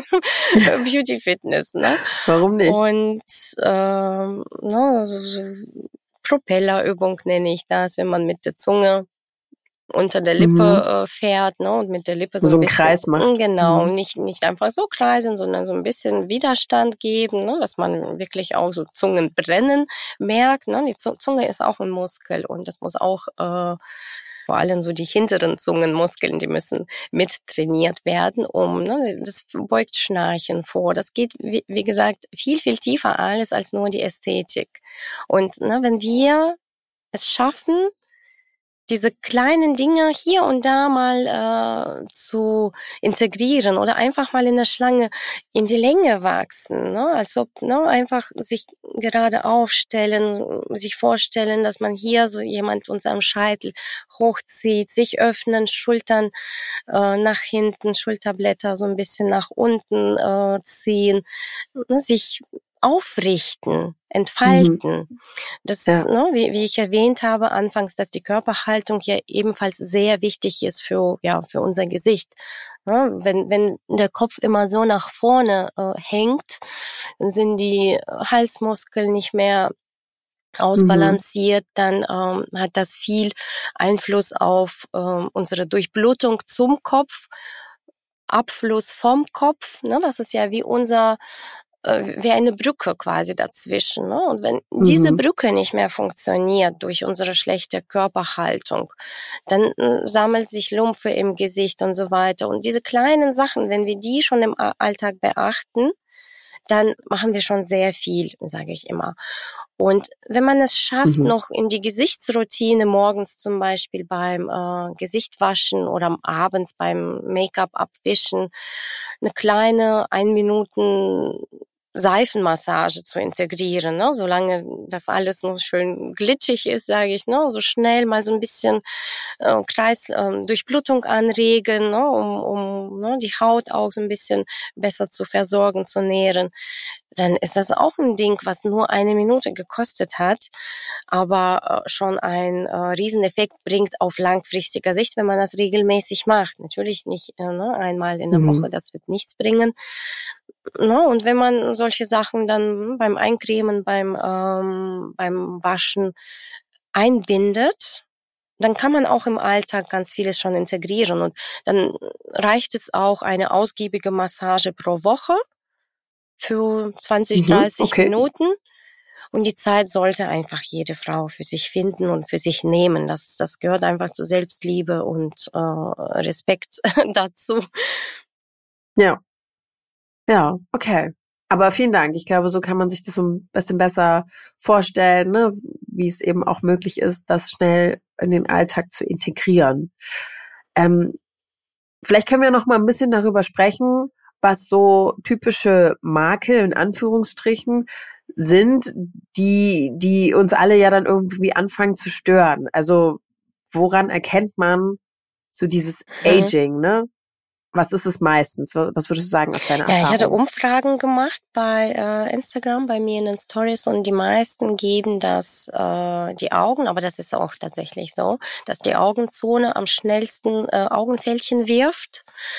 Beauty Fitness. Ne? Warum nicht? Und ähm, ne, also so Propellerübung nenne ich das, wenn man mit der Zunge unter der Lippe Mhm. äh, fährt, ne, und mit der Lippe so, So ein einen bisschen, Kreis macht. genau, Mhm. nicht nicht einfach so kreisen, sondern so ein bisschen Widerstand geben, ne, dass man wirklich auch so Zungenbrennen merkt, ne, die Zunge ist auch ein Muskel und das muss auch äh, vor allem so die hinteren Zungenmuskeln, die müssen mit trainiert werden, um, ne, das beugt Schnarchen vor. Das geht, wie, wie gesagt, viel, viel tiefer alles als nur die Ästhetik. Und ne, wenn wir es schaffen, diese kleinen Dinge hier und da mal äh, zu integrieren oder einfach mal in der Schlange in die Länge wachsen, ne? Als ob ne, einfach sich gerade aufstellen, sich vorstellen, dass man hier so jemand unserem Scheitel hochzieht, sich öffnen, Schultern äh, nach hinten, Schulterblätter so ein bisschen nach unten äh, ziehen, ne? Sich aufrichten, entfalten. Mhm. Das, Ja. ne, wie, wie ich erwähnt habe anfangs, dass die Körperhaltung ja ebenfalls sehr wichtig ist für, ja, für unser Gesicht. Ja, wenn, wenn der Kopf immer so nach vorne äh, hängt, dann sind die Halsmuskeln nicht mehr ausbalanciert, mhm. dann ähm, hat das viel Einfluss auf ähm, unsere Durchblutung zum Kopf, Abfluss vom Kopf, ne? Das ist ja wie unser, äh, wie eine Brücke quasi dazwischen, ne? Und wenn mhm. diese Brücke nicht mehr funktioniert durch unsere schlechte Körperhaltung, dann äh, sammelt sich Lymphe im Gesicht und so weiter. Und diese kleinen Sachen, wenn wir die schon im Alltag beachten, dann machen wir schon sehr viel, sage ich immer. Und wenn man es schafft, mhm. noch in die Gesichtsroutine morgens zum Beispiel beim äh, Gesichtwaschen oder abends beim Make-up abwischen, eine kleine ein Minuten Seifenmassage zu integrieren, ne? Solange das alles noch schön glitschig ist, sage ich, ne? So schnell mal so ein bisschen äh, Kreis, äh, Durchblutung anregen, ne? um, um ne? die Haut auch so ein bisschen besser zu versorgen, zu nähren. Dann ist das auch ein Ding, was nur eine Minute gekostet hat, aber äh, schon einen äh, Rieseneffekt bringt auf langfristiger Sicht, wenn man das regelmäßig macht. Natürlich nicht äh, ne? einmal in der mhm. Woche, das wird nichts bringen. No, und wenn man solche Sachen dann beim Eincremen, beim, ähm, beim Waschen einbindet, dann kann man auch im Alltag ganz vieles schon integrieren. Und dann reicht es auch eine ausgiebige Massage pro Woche für zwanzig, mhm, dreißig okay. Minuten. Und die Zeit sollte einfach jede Frau für sich finden und für sich nehmen. Das, das gehört einfach zu Selbstliebe und äh, Respekt dazu. Ja. Ja, okay. Aber vielen Dank. Ich glaube, so kann man sich das so ein bisschen besser vorstellen, ne? Wie es eben auch möglich ist, das schnell in den Alltag zu integrieren. Ähm, vielleicht können wir noch mal ein bisschen darüber sprechen, was so typische Makel in Anführungsstrichen sind, die, die uns alle ja dann irgendwie anfangen zu stören. Also woran erkennt man so dieses Aging, ne? Was ist es meistens? Was würdest du sagen aus deiner ja, Erfahrung? Ich hatte Umfragen gemacht bei äh, Instagram, bei mir in den Stories, und die meisten geben das äh, die Augen, aber das ist auch tatsächlich so, dass die Augenzone am schnellsten äh, Augenfältchen wirft.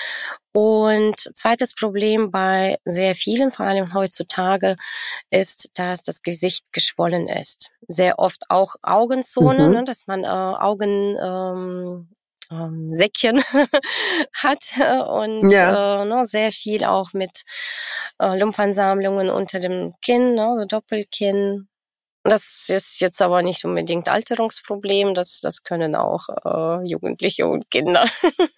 Und zweites Problem bei sehr vielen, vor allem heutzutage, ist, dass das Gesicht geschwollen ist. Sehr oft auch Augenzone, mhm. ne, dass man äh, Augen ähm, Ähm, Säckchen hat und ja. äh, ne, sehr viel auch mit äh, Lymphansammlungen unter dem Kinn, ne, so Doppelkinn. Das ist jetzt aber nicht unbedingt Alterungsproblem, das, das können auch äh, Jugendliche und Kinder.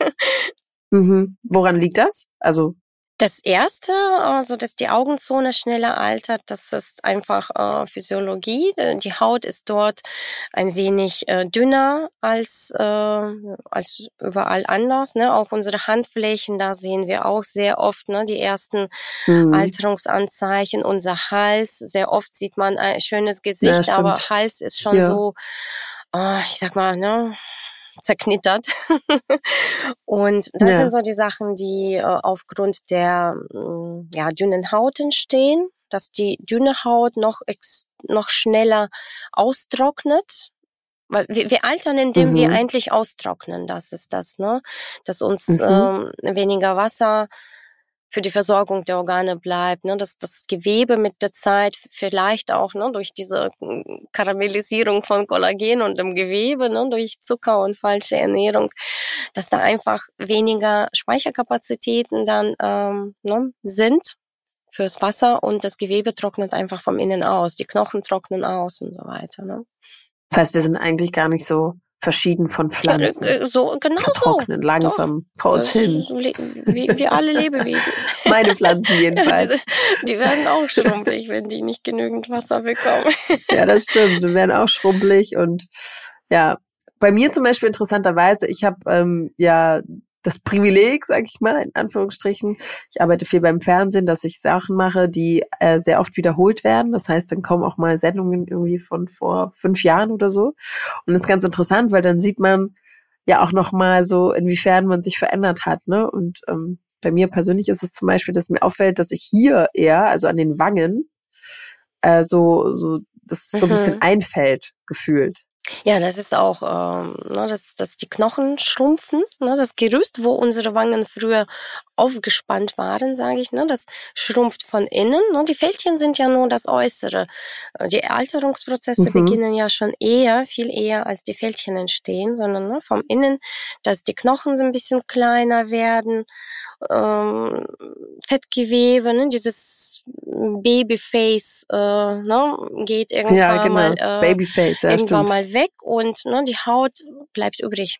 Mhm. Woran liegt das? Also Das Erste, also dass die Augenzone schneller altert, das ist einfach äh, Physiologie. Die Haut ist dort ein wenig äh, dünner als äh, als überall anders. Ne? Auch unsere Handflächen, da sehen wir auch sehr oft ne, die ersten mhm. Alterungsanzeichen. Unser Hals, sehr oft sieht man ein schönes Gesicht, ja, aber Hals ist schon ja. so, oh, ich sag mal, ne? zerknittert. Und das ja. sind so die Sachen, die äh, aufgrund der äh, ja, dünnen Haut entstehen, dass die dünne Haut noch ex- noch schneller austrocknet. Weil wir, wir altern, indem mhm. wir eigentlich austrocknen. Das ist das, ne? Dass uns mhm. ähm, weniger Wasser für die Versorgung der Organe bleibt, ne, dass das Gewebe mit der Zeit vielleicht auch ne, durch diese Karamellisierung von Kollagen und dem Gewebe, ne, durch Zucker und falsche Ernährung, dass da einfach weniger Speicherkapazitäten dann ähm, ne, sind fürs Wasser und das Gewebe trocknet einfach vom Innen aus, die Knochen trocknen aus und so weiter. Ne. Das heißt, wir sind eigentlich gar nicht so verschieden von Pflanzen. Ja, so, genau Vertrocknen so. langsam vor uns hin. Wie, wie alle Lebewesen. Meine Pflanzen jedenfalls. Ja, die, die werden auch schrumpelig, wenn die nicht genügend Wasser bekommen. Ja, das stimmt. Die werden auch schrumpelig. Und ja, bei mir zum Beispiel interessanterweise, ich habe ähm, ja das Privileg, sag ich mal, in Anführungsstrichen. Ich arbeite viel beim Fernsehen, dass ich Sachen mache, die äh, sehr oft wiederholt werden. Das heißt, dann kommen auch mal Sendungen irgendwie von vor fünf Jahren oder so. Und das ist ganz interessant, weil dann sieht man ja auch noch mal so, inwiefern man sich verändert hat, ne? Und ähm, bei mir persönlich ist es zum Beispiel, dass mir auffällt, dass ich hier eher, also an den Wangen, äh, so, so, das so ein bisschen Mhm. einfällt, gefühlt. Ja, das ist auch, ähm, ne, dass, dass die Knochen schrumpfen, ne, das Gerüst, wo unsere Wangen früher aufgespannt waren, sage ich, ne, das schrumpft von innen. Ne, die Fältchen sind ja nur das Äußere. Äh, Die Alterungsprozesse Mhm. beginnen ja schon eher, viel eher, als die Fältchen entstehen, sondern ne, vom Innen, dass die Knochen so ein bisschen kleiner werden, ähm, Fettgewebe, ne, dieses Babyface, äh, ne, geht Ja, irgendwann mal, genau. äh, Babyface, ja, irgendwann stimmt. mal weg und ne, die Haut bleibt übrig.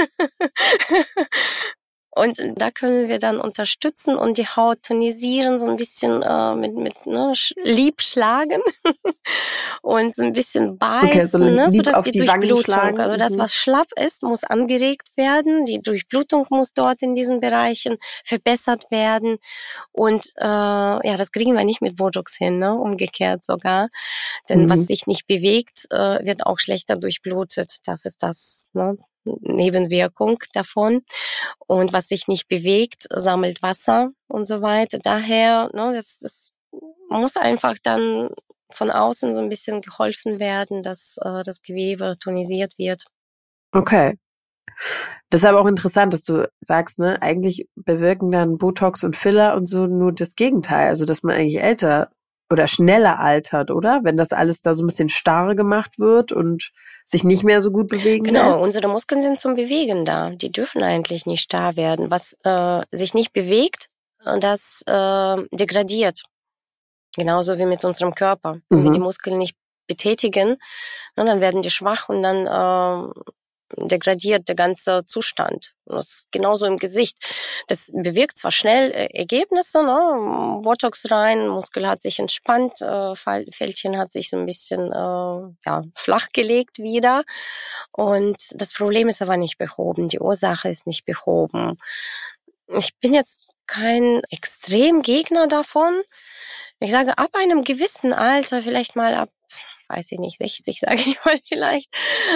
Und da können wir dann unterstützen und die Haut tonisieren, so ein bisschen äh, mit, mit ne, sch- lieb schlagen und so ein bisschen Okay, so beißen, ne, lieb sodass auf die die Wangen Durchblutung, also schlagen. das, Mhm. was schlapp ist, muss angeregt werden, die Durchblutung muss dort in diesen Bereichen verbessert werden und äh, ja, das kriegen wir nicht mit Botox hin, ne, umgekehrt sogar, denn was Mhm. sich nicht bewegt, äh, wird auch schlechter durchblutet, das ist das, ne, Nebenwirkung davon. Und was sich nicht bewegt, sammelt Wasser und so weiter. Daher, ne, das, das muss einfach dann von außen so ein bisschen geholfen werden, dass äh, das Gewebe tonisiert wird. Okay. Das ist aber auch interessant, dass du sagst, ne, eigentlich bewirken dann Botox und Filler und so nur das Gegenteil. Also, dass man eigentlich älter oder schneller altert, oder? Wenn das alles da so ein bisschen starr gemacht wird und sich nicht mehr so gut bewegen Genau, lässt. unsere Muskeln sind zum Bewegen da. Die dürfen eigentlich nicht starr werden. Was äh, sich nicht bewegt, äh, das äh, degradiert. Genauso wie mit unserem Körper. Wenn wir die Mhm. Muskeln nicht betätigen, ne, dann werden die schwach und dann ähm, degradiert der ganze Zustand. Das ist genauso im Gesicht. Das bewirkt zwar schnell äh, Ergebnisse, ne? Botox rein, Muskel hat sich entspannt, äh, Fall- Fältchen hat sich so ein bisschen äh, ja, flach gelegt wieder. Und das Problem ist aber nicht behoben. Die Ursache ist nicht behoben. Ich bin jetzt kein Extremgegner davon. Ich sage, ab einem gewissen Alter, vielleicht mal ab, weiß ich nicht, sechzig, sage ich mal vielleicht,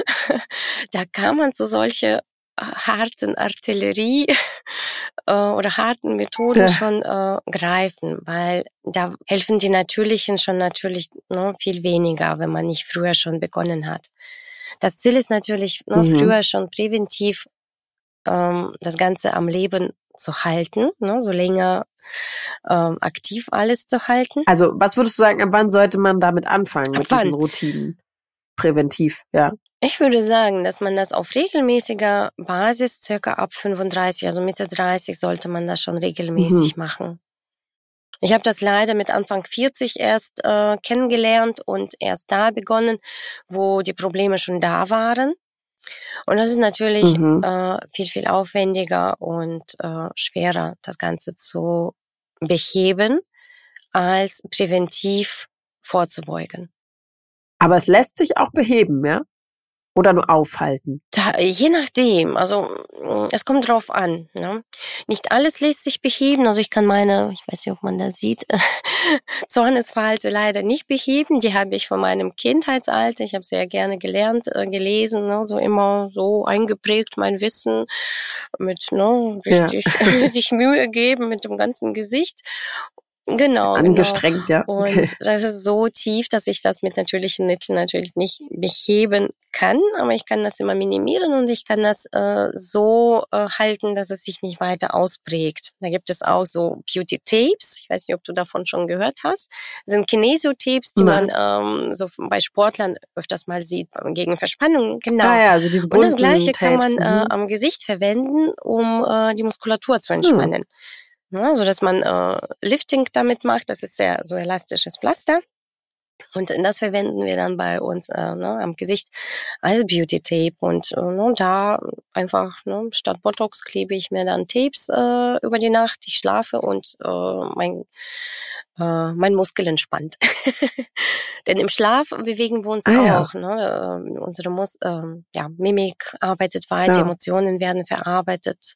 da kann man so solche harten Artillerie äh, oder harten Methoden Ja. schon äh, greifen, weil da helfen die natürlichen schon natürlich ne, viel weniger, wenn man nicht früher schon begonnen hat. Das Ziel ist natürlich ne, Mhm. früher schon präventiv ähm, das Ganze am Leben zu halten, ne, so länger ähm, aktiv alles zu halten. Also, was würdest du sagen, ab wann sollte man damit anfangen, Ab mit diesen wann? Routinen? Präventiv, ja. Ich würde sagen, dass man das auf regelmäßiger Basis, circa ab fünfunddreißig, also Mitte dreißig, sollte man das schon regelmäßig Mhm. machen. Ich habe das leider mit Anfang vierzig erst äh, kennengelernt und erst da begonnen, wo die Probleme schon da waren. Und das ist natürlich Mhm. äh, viel, viel aufwendiger und äh, schwerer, das Ganze zu beheben, als präventiv vorzubeugen. Aber es lässt sich auch beheben, ja? Oder nur aufhalten? Da, je nachdem, also mh, es kommt drauf an. Ne? Nicht alles lässt sich beheben. Also ich kann meine, ich weiß nicht, ob man das sieht, Zornesfalte leider nicht beheben. Die habe ich von meinem Kindheitsalter. Ich habe sehr gerne gelernt, äh, gelesen, ne? So immer so eingeprägt, mein Wissen mit ne, Ja. richtig sich Mühe geben mit dem ganzen Gesicht. Genau, genau. Angestrengt, ja. Okay. Und das ist so tief, dass ich das mit natürlichen Mitteln natürlich nicht beheben kann, aber ich kann das immer minimieren und ich kann das äh, so äh, halten, dass es sich nicht weiter ausprägt. Da gibt es auch so Beauty-Tapes, ich weiß nicht, ob du davon schon gehört hast, das sind Kinesio-Tapes, die man Nein. ähm, so bei Sportlern öfters mal sieht, gegen Verspannung, genau. Ah ja, also diese Und das bunten Gleiche kann Tapes. man äh, Mhm. am Gesicht verwenden, um äh, die Muskulatur zu Hm. entspannen. Ja, so dass man äh, Lifting damit macht, das ist sehr so elastisches Pflaster und das verwenden wir dann bei uns äh, ne, am Gesicht als Beauty Tape und äh, ne, da einfach ne, statt Botox klebe ich mir dann Tapes äh, über die Nacht, ich schlafe und äh, mein äh, mein Muskel entspannt. Denn im Schlaf bewegen wir uns Ah ja, auch. Ne? Äh, unsere Mus äh, ja, Mimik arbeitet weiter, klar. Emotionen werden verarbeitet.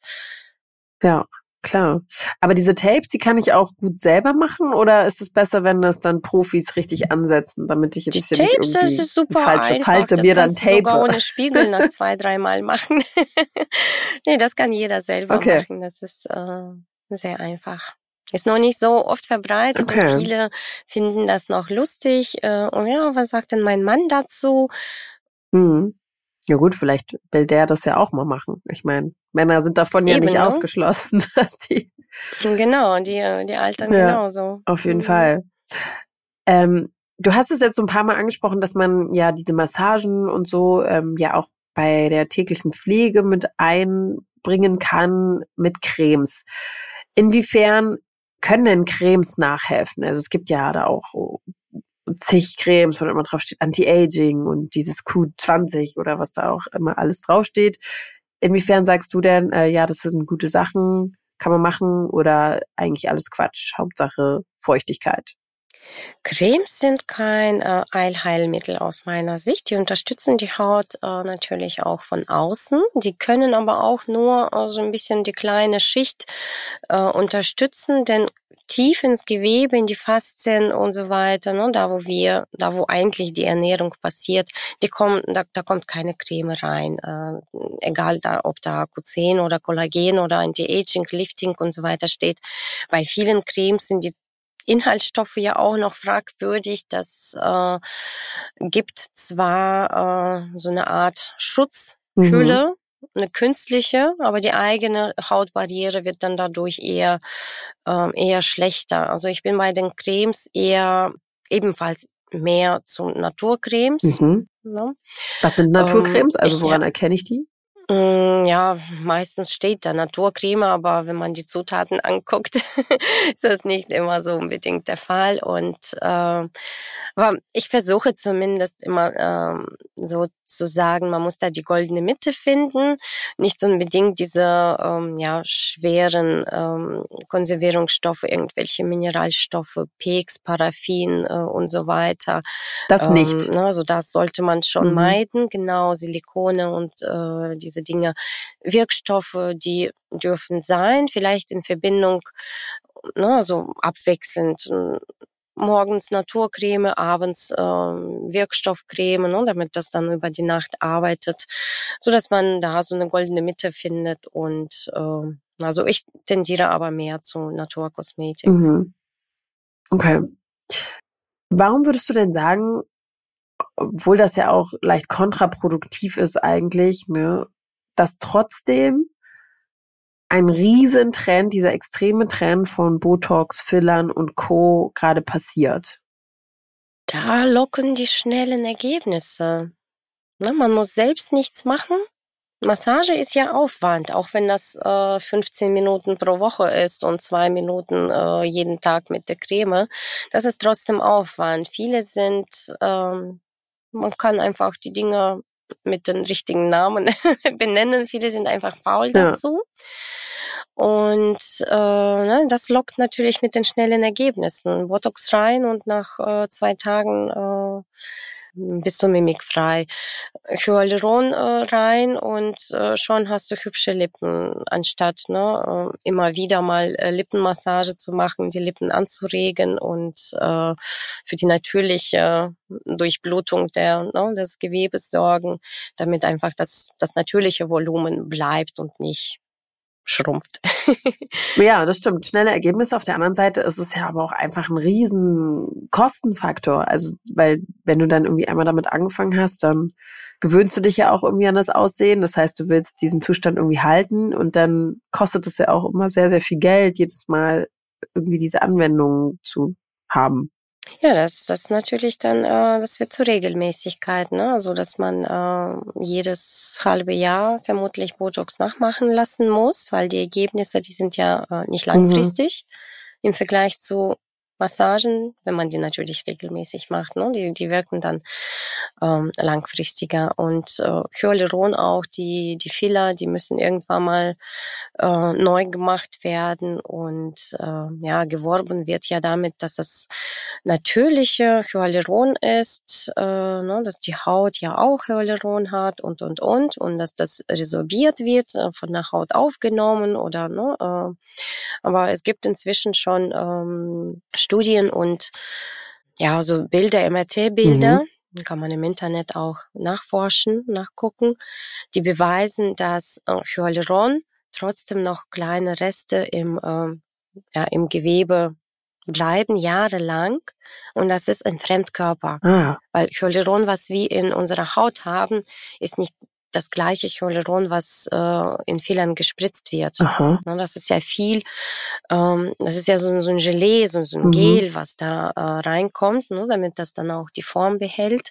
Ja, klar. Aber diese Tapes, die kann ich auch gut selber machen oder ist es besser, wenn das dann Profis richtig ansetzen, damit ich Die jetzt hier nicht Tapes, das irgendwie ist eine super falsche einfach. Falte Das mir dann kannst du sogar tape? ohne Spiegel nach zwei, dreimal machen. Nee, das kann jeder selber Okay. machen. Das ist äh, sehr einfach. Ist noch nicht so oft verbreitet Okay. und viele finden das noch lustig. Äh, und ja, was sagt denn mein Mann dazu? Mhm. Ja gut, vielleicht will der das ja auch mal machen. Ich meine, Männer sind davon ja nicht Eben, ne? ausgeschlossen, dass die. Genau, die, die altern Ja, genauso. auf jeden Mhm. Fall. Ähm, du hast es jetzt so ein paar Mal angesprochen, dass man ja diese Massagen und so ähm, ja auch bei der täglichen Pflege mit einbringen kann mit Cremes. Inwiefern können denn Cremes nachhelfen? Also es gibt ja da auch so zig Cremes, wo immer drauf steht Anti-Aging und dieses Q zwanzig oder was da auch immer alles draufsteht. Inwiefern sagst du denn, äh, ja, das sind gute Sachen, kann man machen oder eigentlich alles Quatsch, Hauptsache Feuchtigkeit? Cremes sind kein äh, Allheilmittel aus meiner Sicht. Die unterstützen die Haut äh, natürlich auch von außen. Die können aber auch nur äh, so ein bisschen die kleine Schicht äh, unterstützen, denn tief ins Gewebe, in die Faszien und so weiter, ne, da wo wir, da wo eigentlich die Ernährung passiert, die kommen, da, da kommt keine Creme rein. Äh, egal da, ob da Q zehn oder Kollagen oder Anti-Aging, Lifting und so weiter steht. Bei vielen Cremes sind die Inhaltsstoffe ja auch noch fragwürdig. Das äh, gibt zwar äh, so eine Art Schutzhülle, Mhm. eine künstliche, aber die eigene Hautbarriere wird dann dadurch eher äh, eher schlechter. Also ich bin bei den Cremes eher ebenfalls mehr zu Naturcremes. Mhm. Ne? Was sind Ähm, Naturcremes? Also ich ja, woran erkenne ich die? Mm, Ja, meistens steht da Naturcreme, aber wenn man die Zutaten anguckt, ist das nicht immer so unbedingt der Fall. Und äh, aber ich versuche zumindest immer ähm, so zu sagen, man muss da die goldene Mitte finden, nicht unbedingt diese ähm, ja schweren ähm, Konservierungsstoffe, irgendwelche Mineralstoffe, Peaks, Paraffin äh, und so weiter. Das Ähm, nicht. ne, also das sollte man schon Mhm. meiden, genau, Silikone und äh, diese Dinge. Wirkstoffe, die dürfen sein, vielleicht in Verbindung, ne, so abwechselnd. m, Morgens Naturcreme, abends ähm, Wirkstoffcreme, ne, damit das dann über die Nacht arbeitet, so dass man da so eine goldene Mitte findet. Und äh, also ich tendiere aber mehr zu Naturkosmetik. Mhm. Okay. Warum würdest du denn sagen, obwohl das ja auch leicht kontraproduktiv ist eigentlich, ne, dass trotzdem ein Riesentrend, dieser extreme Trend von Botox, Fillern und Co. gerade passiert? Da locken die schnellen Ergebnisse. Ne, man muss selbst nichts machen. Massage ist ja Aufwand, auch wenn das äh, fünfzehn Minuten pro Woche ist und zwei Minuten äh, jeden Tag mit der Creme. Das ist trotzdem Aufwand. Viele sind, ähm, man kann einfach die Dinge mit den richtigen Namen benennen. Viele sind einfach faul Ja. dazu. Und äh, ne, das lockt natürlich mit den schnellen Ergebnissen. Botox rein und nach äh, zwei Tagen äh, bist du mimikfrei. Hyaluron äh, rein und äh, schon hast du hübsche Lippen, anstatt ne, äh, immer wieder mal äh, Lippenmassage zu machen, die Lippen anzuregen und äh, für die natürliche Durchblutung der, ne, des Gewebes sorgen, damit einfach das, das natürliche Volumen bleibt und nicht schrumpft. Ja, das stimmt. Schnelle Ergebnisse. Auf der anderen Seite ist es ja aber auch einfach ein riesen Kostenfaktor. Also, weil wenn du dann irgendwie einmal damit angefangen hast, dann gewöhnst du dich ja auch irgendwie an das Aussehen. Das heißt, du willst diesen Zustand irgendwie halten und dann kostet es ja auch immer sehr, sehr viel Geld, jedes Mal irgendwie diese Anwendungen zu haben. Ja, das das natürlich dann, äh, das wird zur Regelmäßigkeit, ne? Also, dass man äh, jedes halbe Jahr vermutlich Botox nachmachen lassen muss, weil die Ergebnisse, die sind ja äh, nicht Mhm. langfristig im Vergleich zu Massagen, wenn man die natürlich regelmäßig macht, ne? Die, die wirken dann ähm, langfristiger. Und äh, Hyaluron auch, die, die Filler, die müssen irgendwann mal äh, neu gemacht werden. Und äh, ja, geworben wird ja damit, dass das natürliche Hyaluron ist, äh, ne, dass die Haut ja auch Hyaluron hat und, und, und. Und dass das resorbiert wird, äh, von der Haut aufgenommen oder, ne, äh, aber es gibt inzwischen schon ähm, Studien und ja, so Bilder, M R T-Bilder, Mhm. kann man im Internet auch nachforschen, nachgucken, die beweisen, dass äh, Hyaluron trotzdem noch kleine Reste im äh, ja, im Gewebe bleiben jahrelang und das ist ein Fremdkörper. Ah. Weil Hyaluron, was wir in unserer Haut haben, ist nicht das gleiche Hyaluron, was äh, in Fillern gespritzt wird. Aha. Ja, das ist ja viel, ähm, das ist ja so, so ein Gelee, so, so ein Mhm. Gel, was da äh, reinkommt, ne, damit das dann auch die Form behält.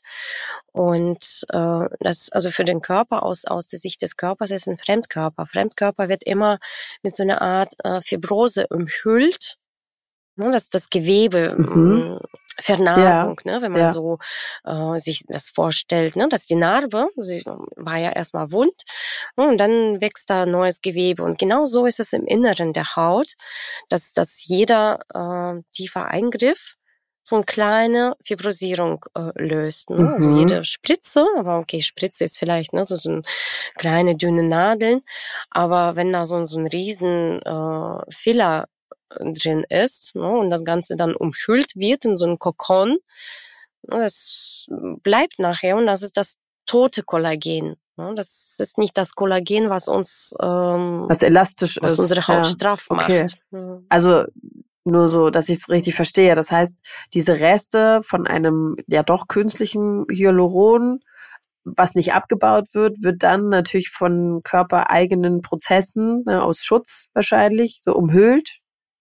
Und äh, das, also für den Körper, aus, aus der Sicht des Körpers, ist ein Fremdkörper. Fremdkörper wird immer mit so einer Art äh, Fibrose umhüllt. Ne, das das Gewebe, Mhm. mh, Vernarbung, ne, wenn man Ja. so äh, sich das vorstellt, ne, dass die Narbe, sie war ja erstmal wund, ne, und dann wächst da neues Gewebe. Und genau so ist es im Inneren der Haut, dass, dass jeder äh, tiefer Eingriff so eine kleine Fibrosierung äh, löst. Ne? Also Mhm. jede Spritze, aber okay, Spritze ist vielleicht ne, so, so ein kleine, dünne Nadeln, aber wenn da so, so ein riesen äh, Filler drin ist, ne, und das Ganze dann umhüllt wird in so einen Kokon, ne, das bleibt nachher und das ist das tote Kollagen. Ne, das ist nicht das Kollagen, was uns, ähm, Was elastisch was ist. unsere Haut Ja. straff Okay. macht. Ja. Also nur so, dass ich es richtig verstehe. Das heißt, diese Reste von einem ja doch künstlichen Hyaluron, was nicht abgebaut wird, wird dann natürlich von körpereigenen Prozessen, ne, aus Schutz wahrscheinlich, so umhüllt.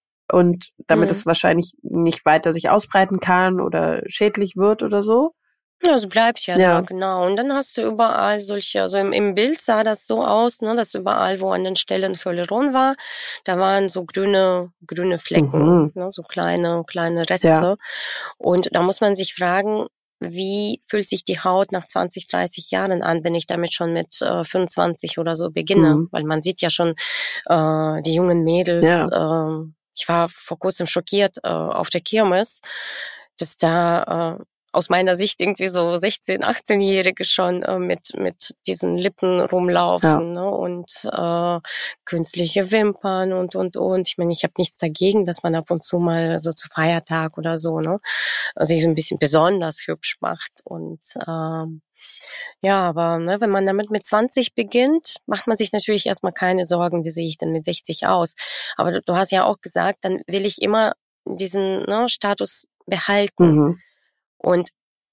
Und damit Mhm. es wahrscheinlich nicht weiter sich ausbreiten kann oder schädlich wird oder so. Ja, es bleibt ja, Ja. da, genau. Und dann hast du überall solche, also im, im Bild sah das so aus, ne, dass überall, wo an den Stellen Hyaluron war, da waren so grüne, grüne Flecken, Mhm. ne, so kleine, kleine Reste. Ja. Und da muss man sich fragen, wie fühlt sich die Haut nach zwanzig, dreißig Jahren an, wenn ich damit schon mit äh, fünfundzwanzig oder so beginne? Mhm. Weil man sieht ja schon äh, die jungen Mädels, Ja. äh, ich war vor kurzem schockiert äh, auf der Kirmes, dass da äh, aus meiner Sicht irgendwie so sechzehn-, achtzehnjährige schon äh, mit mit diesen Lippen rumlaufen, Ja. ne, und äh, künstliche Wimpern und und und. Ich meine, ich habe nichts dagegen, dass man ab und zu mal so zu Feiertag oder so, ne, sich so ein bisschen besonders hübsch macht. Und ähm, ja, aber ne, wenn man damit mit zwanzig beginnt, macht man sich natürlich erstmal keine Sorgen, wie sehe ich denn mit sechzig aus. Aber du, du hast ja auch gesagt, dann will ich immer diesen, ne, Status behalten. Mhm. Und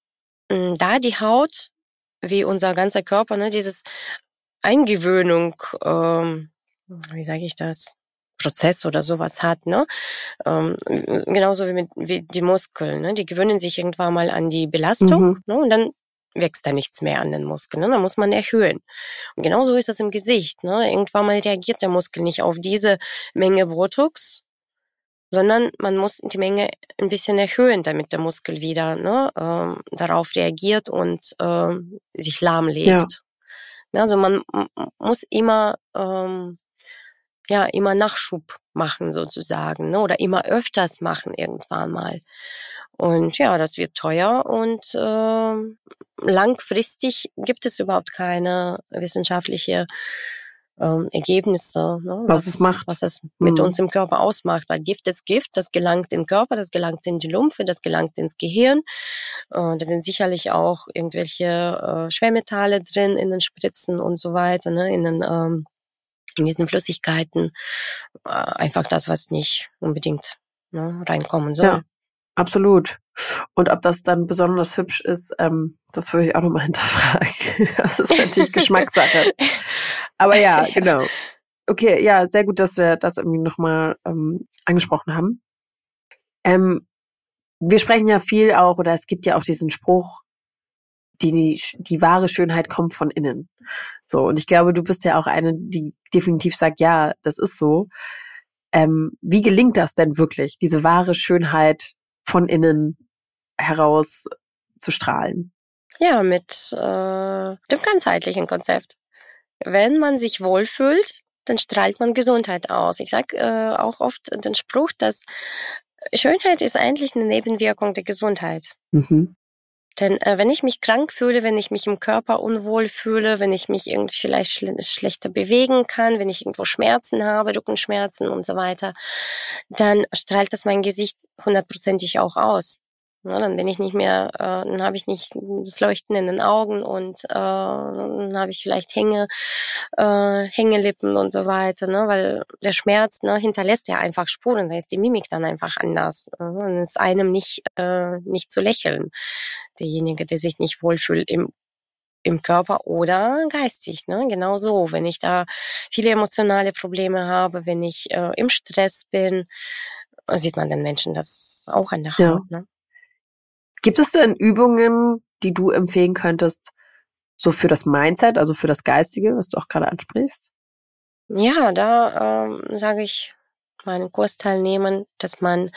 mh, da die Haut, wie unser ganzer Körper, ne, dieses Eingewöhnung, ähm, wie sage ich das, Prozess oder sowas hat, ne, ähm, genauso wie mit wie die Muskeln, ne, die gewöhnen sich irgendwann mal an die Belastung, Mhm. ne, und dann wächst da nichts mehr an den Muskeln, ne, dann muss man erhöhen. Und genauso ist das im Gesicht, ne, irgendwann mal reagiert der Muskel nicht auf diese Menge Botox, sondern man muss die Menge ein bisschen erhöhen, damit der Muskel wieder, ne, ähm, darauf reagiert und ähm, sich lahmlegt. Ja. Ne, also man m- muss immer, ähm, ja, immer Nachschub machen sozusagen, ne, oder immer öfters machen irgendwann mal. Und ja, das wird teuer und ähm, langfristig gibt es überhaupt keine wissenschaftliche ähm, Ergebnisse, ne, Was es was, macht. was es mit Mhm. uns im Körper ausmacht. Weil Gift ist Gift, das gelangt in den Körper, das gelangt in die Lymphe, das gelangt ins Gehirn. Äh, da sind sicherlich auch irgendwelche äh, Schwermetalle drin in den Spritzen und so weiter, ne, in den ähm, in diesen Flüssigkeiten. Äh, einfach das, was nicht unbedingt, ne, reinkommen soll. Ja, absolut. Und ob das dann besonders hübsch ist, ähm, das würde ich auch nochmal hinterfragen. Das ist natürlich Geschmackssache. Aber ja, Ja. genau. Okay, ja, sehr gut, dass wir das irgendwie nochmal ähm, angesprochen haben. Ähm, wir sprechen ja viel auch, oder es gibt ja auch diesen Spruch, die, die wahre Schönheit kommt von innen. So, und ich glaube, du bist ja auch eine, die definitiv sagt, ja, das ist so. Ähm, wie gelingt das denn wirklich, diese wahre Schönheit von innen heraus zu strahlen? Ja, mit äh, dem ganzheitlichen Konzept. Wenn man sich wohlfühlt, dann strahlt man Gesundheit aus. Ich sag äh, auch oft den Spruch, dass Schönheit ist eigentlich eine Nebenwirkung der Gesundheit. Mhm. Denn äh, wenn ich mich krank fühle, wenn ich mich im Körper unwohl fühle, wenn ich mich irgendwie vielleicht schl- schlechter bewegen kann, wenn ich irgendwo Schmerzen habe, Rückenschmerzen und so weiter, dann strahlt das mein Gesicht hundertprozentig auch aus. Ja, dann bin ich nicht mehr, äh, dann habe ich nicht das Leuchten in den Augen und äh, dann habe ich vielleicht Hänge, äh, Hängelippen und so weiter, ne? Weil der Schmerz, ne, hinterlässt ja einfach Spuren, da ist die Mimik dann einfach anders. Äh, und es ist einem nicht, äh, nicht zu lächeln. Derjenige, der sich nicht wohlfühlt im im Körper oder geistig, ne? Genau so. Wenn ich da viele emotionale Probleme habe, wenn ich äh, im Stress bin, sieht man den Menschen das auch an der Ja. Haut, ne? Gibt es denn Übungen, die du empfehlen könntest, so für das Mindset, also für das Geistige, was du auch gerade ansprichst? Ja, da ähm, sage ich meinen Kursteilnehmern, dass man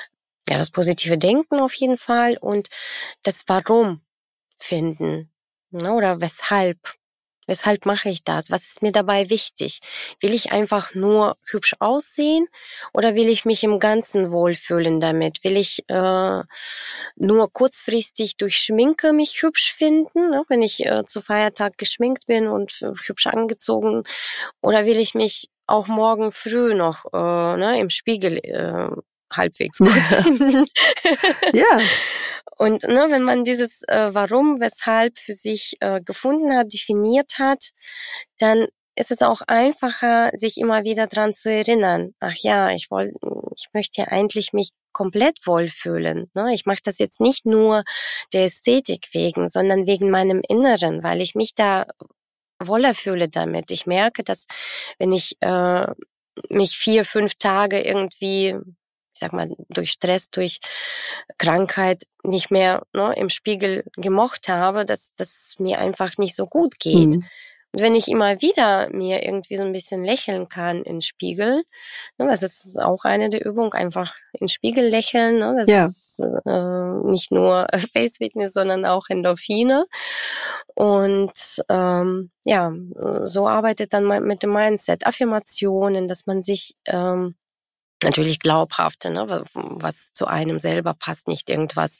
ja das positive Denken auf jeden Fall und das Warum finden, ne, oder weshalb. Weshalb mache ich das? Was ist mir dabei wichtig? Will ich einfach nur hübsch aussehen oder will ich mich im Ganzen wohlfühlen damit? Will ich äh, nur kurzfristig durch Schminke mich hübsch finden, ne, wenn ich äh, zu Feiertag geschminkt bin und äh, hübsch angezogen? Oder will ich mich auch morgen früh noch äh, ne, im Spiegel äh, halbwegs gut finden? Ja. Und ne, wenn man dieses äh, Warum, Weshalb für sich äh, gefunden hat, definiert hat, dann ist es auch einfacher, sich immer wieder dran zu erinnern. Ach ja, ich wollte, ich möchte ja eigentlich mich komplett wohlfühlen. Ne? Ich mache das jetzt nicht nur der Ästhetik wegen, sondern wegen meinem Inneren, weil ich mich da wohler fühle damit. Ich merke, dass wenn ich äh, mich vier, fünf Tage irgendwie, ich sag mal, durch Stress, durch Krankheit nicht mehr ne, im Spiegel gemocht habe, dass das mir einfach nicht so gut geht. Mhm. Und wenn ich immer wieder mir irgendwie so ein bisschen lächeln kann in Spiegel, ne, das ist auch eine der Übungen, einfach in Spiegel lächeln, ne, das Ja. ist äh, nicht nur Face Fitness, sondern auch Endorphine. Und ähm, ja, so arbeitet dann man mit dem Mindset, Affirmationen, dass man sich ähm, natürlich glaubhafte, ne, was, was zu einem selber passt, nicht irgendwas.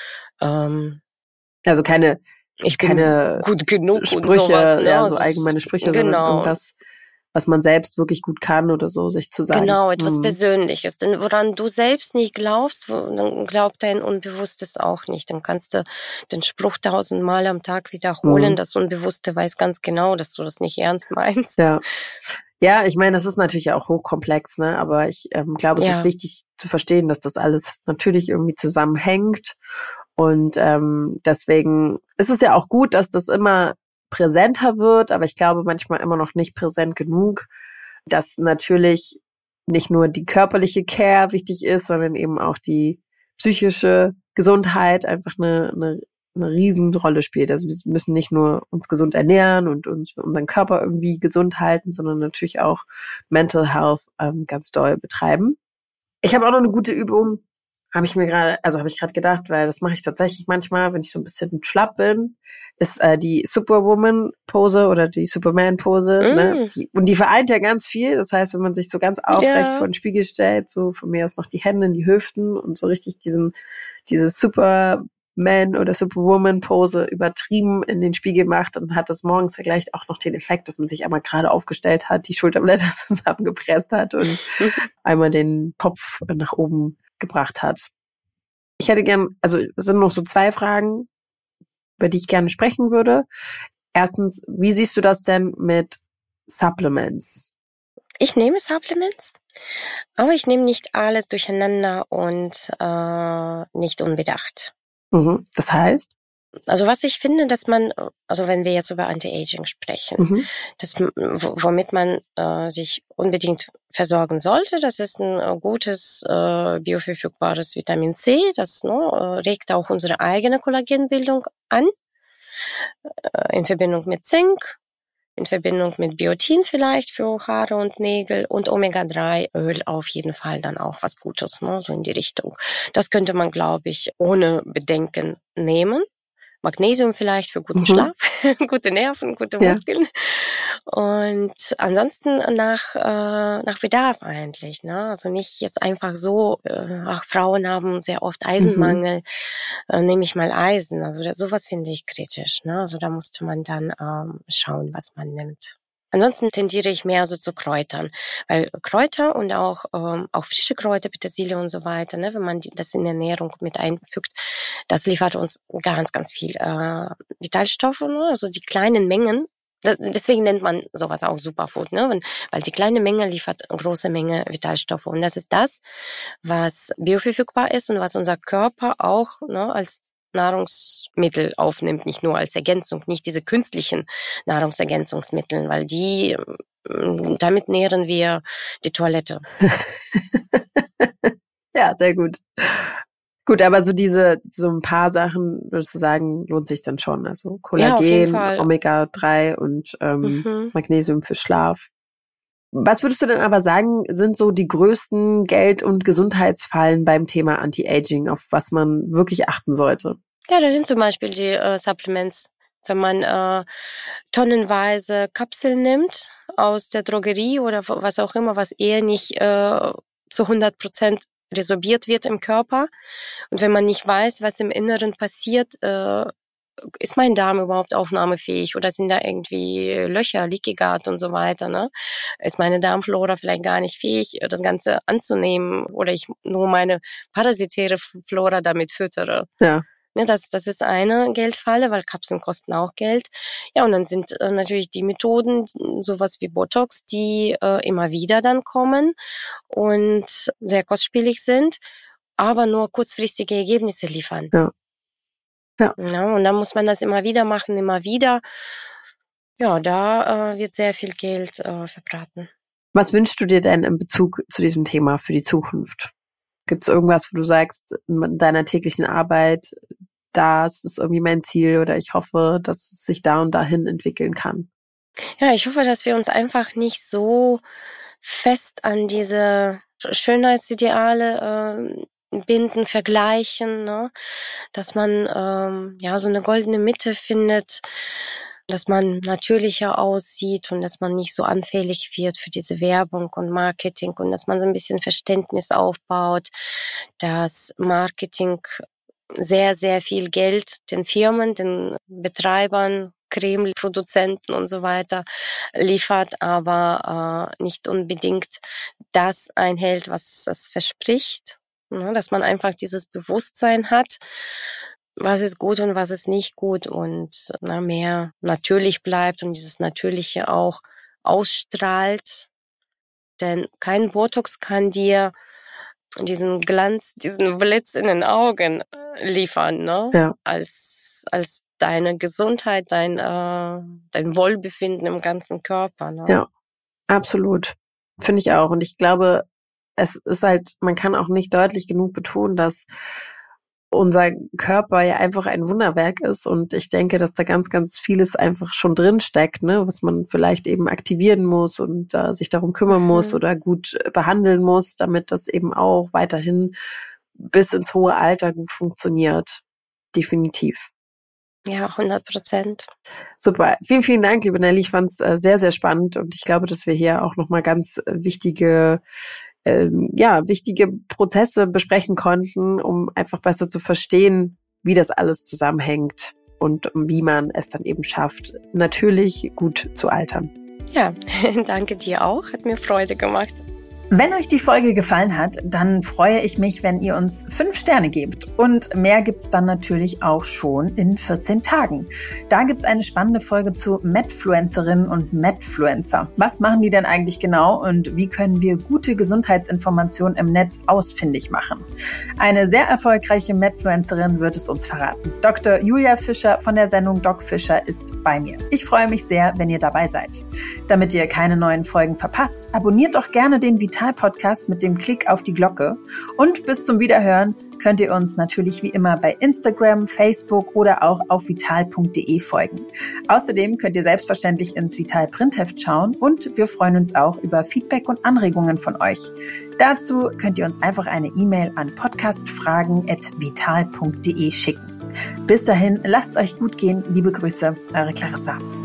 Ähm, Also keine, ich keine bin gut genug Sprüche, und sowas, ne? ja, Also so allgemeine Sprüche, sondern genau, irgendwas, was man selbst wirklich gut kann oder so, sich zu sagen. genau, etwas Mhm. Persönliches. Denn woran du selbst nicht glaubst, wo, dann glaubt dein Unbewusstes auch nicht. Dann kannst du den Spruch tausendmal am Tag wiederholen. Mhm. Das Unbewusste weiß ganz genau, dass du das nicht ernst meinst. Ja. Ja, ich meine, das ist natürlich auch hochkomplex, ne? Aber ich ähm, glaube, es Ja. ist wichtig zu verstehen, dass das alles natürlich irgendwie zusammenhängt. Und ähm, deswegen ist es ja auch gut, dass das immer präsenter wird, aber ich glaube manchmal immer noch nicht präsent genug, dass natürlich nicht nur die körperliche Care wichtig ist, sondern eben auch die psychische Gesundheit einfach eine, eine, eine Riesenrolle spielt. Also wir müssen nicht nur uns gesund ernähren und uns unseren Körper irgendwie gesund halten, sondern natürlich auch Mental Health ähm, ganz doll betreiben. Ich habe auch noch eine gute Übung, habe ich mir gerade, also habe ich gerade gedacht, weil das mache ich tatsächlich manchmal, wenn ich so ein bisschen schlapp bin, ist äh, die Superwoman-Pose oder die Superman-Pose. Mm. Ne? Die, und die vereint ja ganz viel. Das heißt, wenn man sich so ganz aufrecht Ja. vor den Spiegel stellt, so von mir aus noch die Hände in die Hüften und so richtig diesen dieses Superman- oder Superwoman-Pose übertrieben in den Spiegel macht, dann hat das morgens ja gleich auch noch den Effekt, dass man sich einmal gerade aufgestellt hat, die Schulterblätter zusammengepresst hat und einmal den Kopf nach oben gebracht hat. Ich hätte gern, also es sind noch so zwei Fragen, über die ich gerne sprechen würde. Erstens, wie siehst du das denn mit Supplements? Ich nehme Supplements, aber ich nehme nicht alles durcheinander und äh, nicht unbedacht. Mhm. Das heißt? Also was ich finde, dass man, also wenn wir jetzt über Anti-Aging sprechen, Mhm. das, womit man äh, sich unbedingt versorgen sollte, das ist ein äh, gutes äh, bioverfügbares Vitamin C, das ne, äh, regt auch unsere eigene Kollagenbildung an, äh, in Verbindung mit Zink, in Verbindung mit Biotin vielleicht für Haare und Nägel und Omega drei Öl auf jeden Fall dann auch was Gutes, ne, so in die Richtung. Das könnte man, glaube ich, ohne Bedenken nehmen. Magnesium vielleicht für guten Mhm. Schlaf, gute Nerven, gute Ja. Muskeln. Und ansonsten nach äh, nach Bedarf eigentlich, ne? Also nicht jetzt einfach so, äh, ach, Frauen haben sehr oft Eisenmangel, Mhm. äh, nehme ich mal Eisen. Also das, sowas finde ich kritisch, ne? Also da musste man dann ähm, schauen, was man nimmt. Ansonsten tendiere ich mehr so zu Kräutern, weil Kräuter und auch ähm, auch frische Kräuter, Petersilie und so weiter, ne, wenn man die, das in der Ernährung mit einfügt, das liefert uns ganz, ganz viel äh, Vitalstoffe, ne, also die kleinen Mengen. Das, deswegen nennt man sowas auch Superfood, ne, wenn, weil die kleine Menge liefert eine große Menge Vitalstoffe und das ist das, was bioverfügbar ist und was unser Körper auch, ne, als Nahrungsmittel aufnimmt, nicht nur als Ergänzung, nicht diese künstlichen Nahrungsergänzungsmittel, weil die, damit nähren wir die Toilette. Ja, sehr gut. Gut, aber so diese, so ein paar Sachen, würdest du sagen, lohnt sich dann schon. Also Kollagen, ja, Omega drei und ähm, mhm. Magnesium für Schlaf. Was würdest du denn aber sagen, sind so die größten Geld- und Gesundheitsfallen beim Thema Anti-Aging, auf was man wirklich achten sollte? Ja, da sind zum Beispiel die äh, Supplements. Wenn man äh, tonnenweise Kapseln nimmt aus der Drogerie oder was auch immer, was eher nicht äh, zu hundert Prozent resorbiert wird im Körper. Und wenn man nicht weiß, was im Inneren passiert, äh, ist mein Darm überhaupt aufnahmefähig oder sind da irgendwie Löcher, Leaky Gut und so weiter, ne? Ist meine Darmflora vielleicht gar nicht fähig, das Ganze anzunehmen oder ich nur meine parasitäre Flora damit füttere? Ja. Ne, das, das ist eine Geldfalle, weil Kapseln kosten auch Geld. Ja, und dann sind äh, natürlich die Methoden, sowas wie Botox, die äh, immer wieder dann kommen und sehr kostspielig sind, aber nur kurzfristige Ergebnisse liefern. Ja. Ja. Ja, und dann muss man das immer wieder machen, immer wieder. Ja, da äh, wird sehr viel Geld äh, verbraten. Was wünschst du dir denn in Bezug zu diesem Thema für die Zukunft? Gibt es irgendwas, wo du sagst, in deiner täglichen Arbeit, das ist irgendwie mein Ziel oder ich hoffe, dass es sich da und dahin entwickeln kann? Ja, ich hoffe, dass wir uns einfach nicht so fest an diese Schönheitsideale äh, binden, vergleichen, ne? Dass man ähm, ja so eine goldene Mitte findet, dass man natürlicher aussieht und dass man nicht so anfällig wird für diese Werbung und Marketing und dass man so ein bisschen Verständnis aufbaut, dass Marketing sehr, sehr viel Geld den Firmen, den Betreibern, Cremeproduzenten und so weiter liefert, aber äh, nicht unbedingt das einhält, was es verspricht. Ne? Dass man einfach dieses Bewusstsein hat, was ist gut und was ist nicht gut und na, mehr natürlich bleibt und dieses Natürliche auch ausstrahlt. Denn kein Botox kann dir diesen Glanz, diesen Blitz in den Augen liefern, ne? Ja. Als, als deine Gesundheit, dein, äh, dein Wohlbefinden im ganzen Körper, ne? Ja, absolut. Finde ich auch. Und ich glaube, es ist halt, man kann auch nicht deutlich genug betonen, dass unser Körper ja einfach ein Wunderwerk ist und ich denke, dass da ganz, ganz vieles einfach schon drin steckt, ne, was man vielleicht eben aktivieren muss und äh, sich darum kümmern muss Mhm. oder gut behandeln muss, damit das eben auch weiterhin bis ins hohe Alter gut funktioniert. Definitiv. Ja, hundert Prozent. Super. Vielen, vielen Dank, liebe Nelly. Ich fand es äh, sehr, sehr spannend und ich glaube, dass wir hier auch nochmal ganz äh, wichtige ähm, ja, wichtige Prozesse besprechen konnten, um einfach besser zu verstehen, wie das alles zusammenhängt und wie man es dann eben schafft, natürlich gut zu altern. Ja, danke dir auch. Hat mir Freude gemacht. Wenn euch die Folge gefallen hat, dann freue ich mich, wenn ihr uns fünf Sterne gebt. Und mehr gibt's dann natürlich auch schon in vierzehn Tagen. Da gibt's eine spannende Folge zu Medfluencerinnen und Medfluencer. Was machen die denn eigentlich genau und wie können wir gute Gesundheitsinformationen im Netz ausfindig machen? Eine sehr erfolgreiche Medfluencerin wird es uns verraten. Doktor Julia Fischer von der Sendung Doc Fischer ist bei mir. Ich freue mich sehr, wenn ihr dabei seid. Damit ihr keine neuen Folgen verpasst, abonniert doch gerne den Vital Podcast mit dem Klick auf die Glocke. Und bis zum Wiederhören könnt ihr uns natürlich wie immer bei Instagram, Facebook oder auch auf vital punkt de folgen. Außerdem könnt ihr selbstverständlich ins Vital Printheft schauen und wir freuen uns auch über Feedback und Anregungen von euch. Dazu könnt ihr uns einfach eine E-Mail an podcastfragen at vital punkt de schicken. Bis dahin, lasst euch gut gehen. Liebe Grüße, eure Clarissa.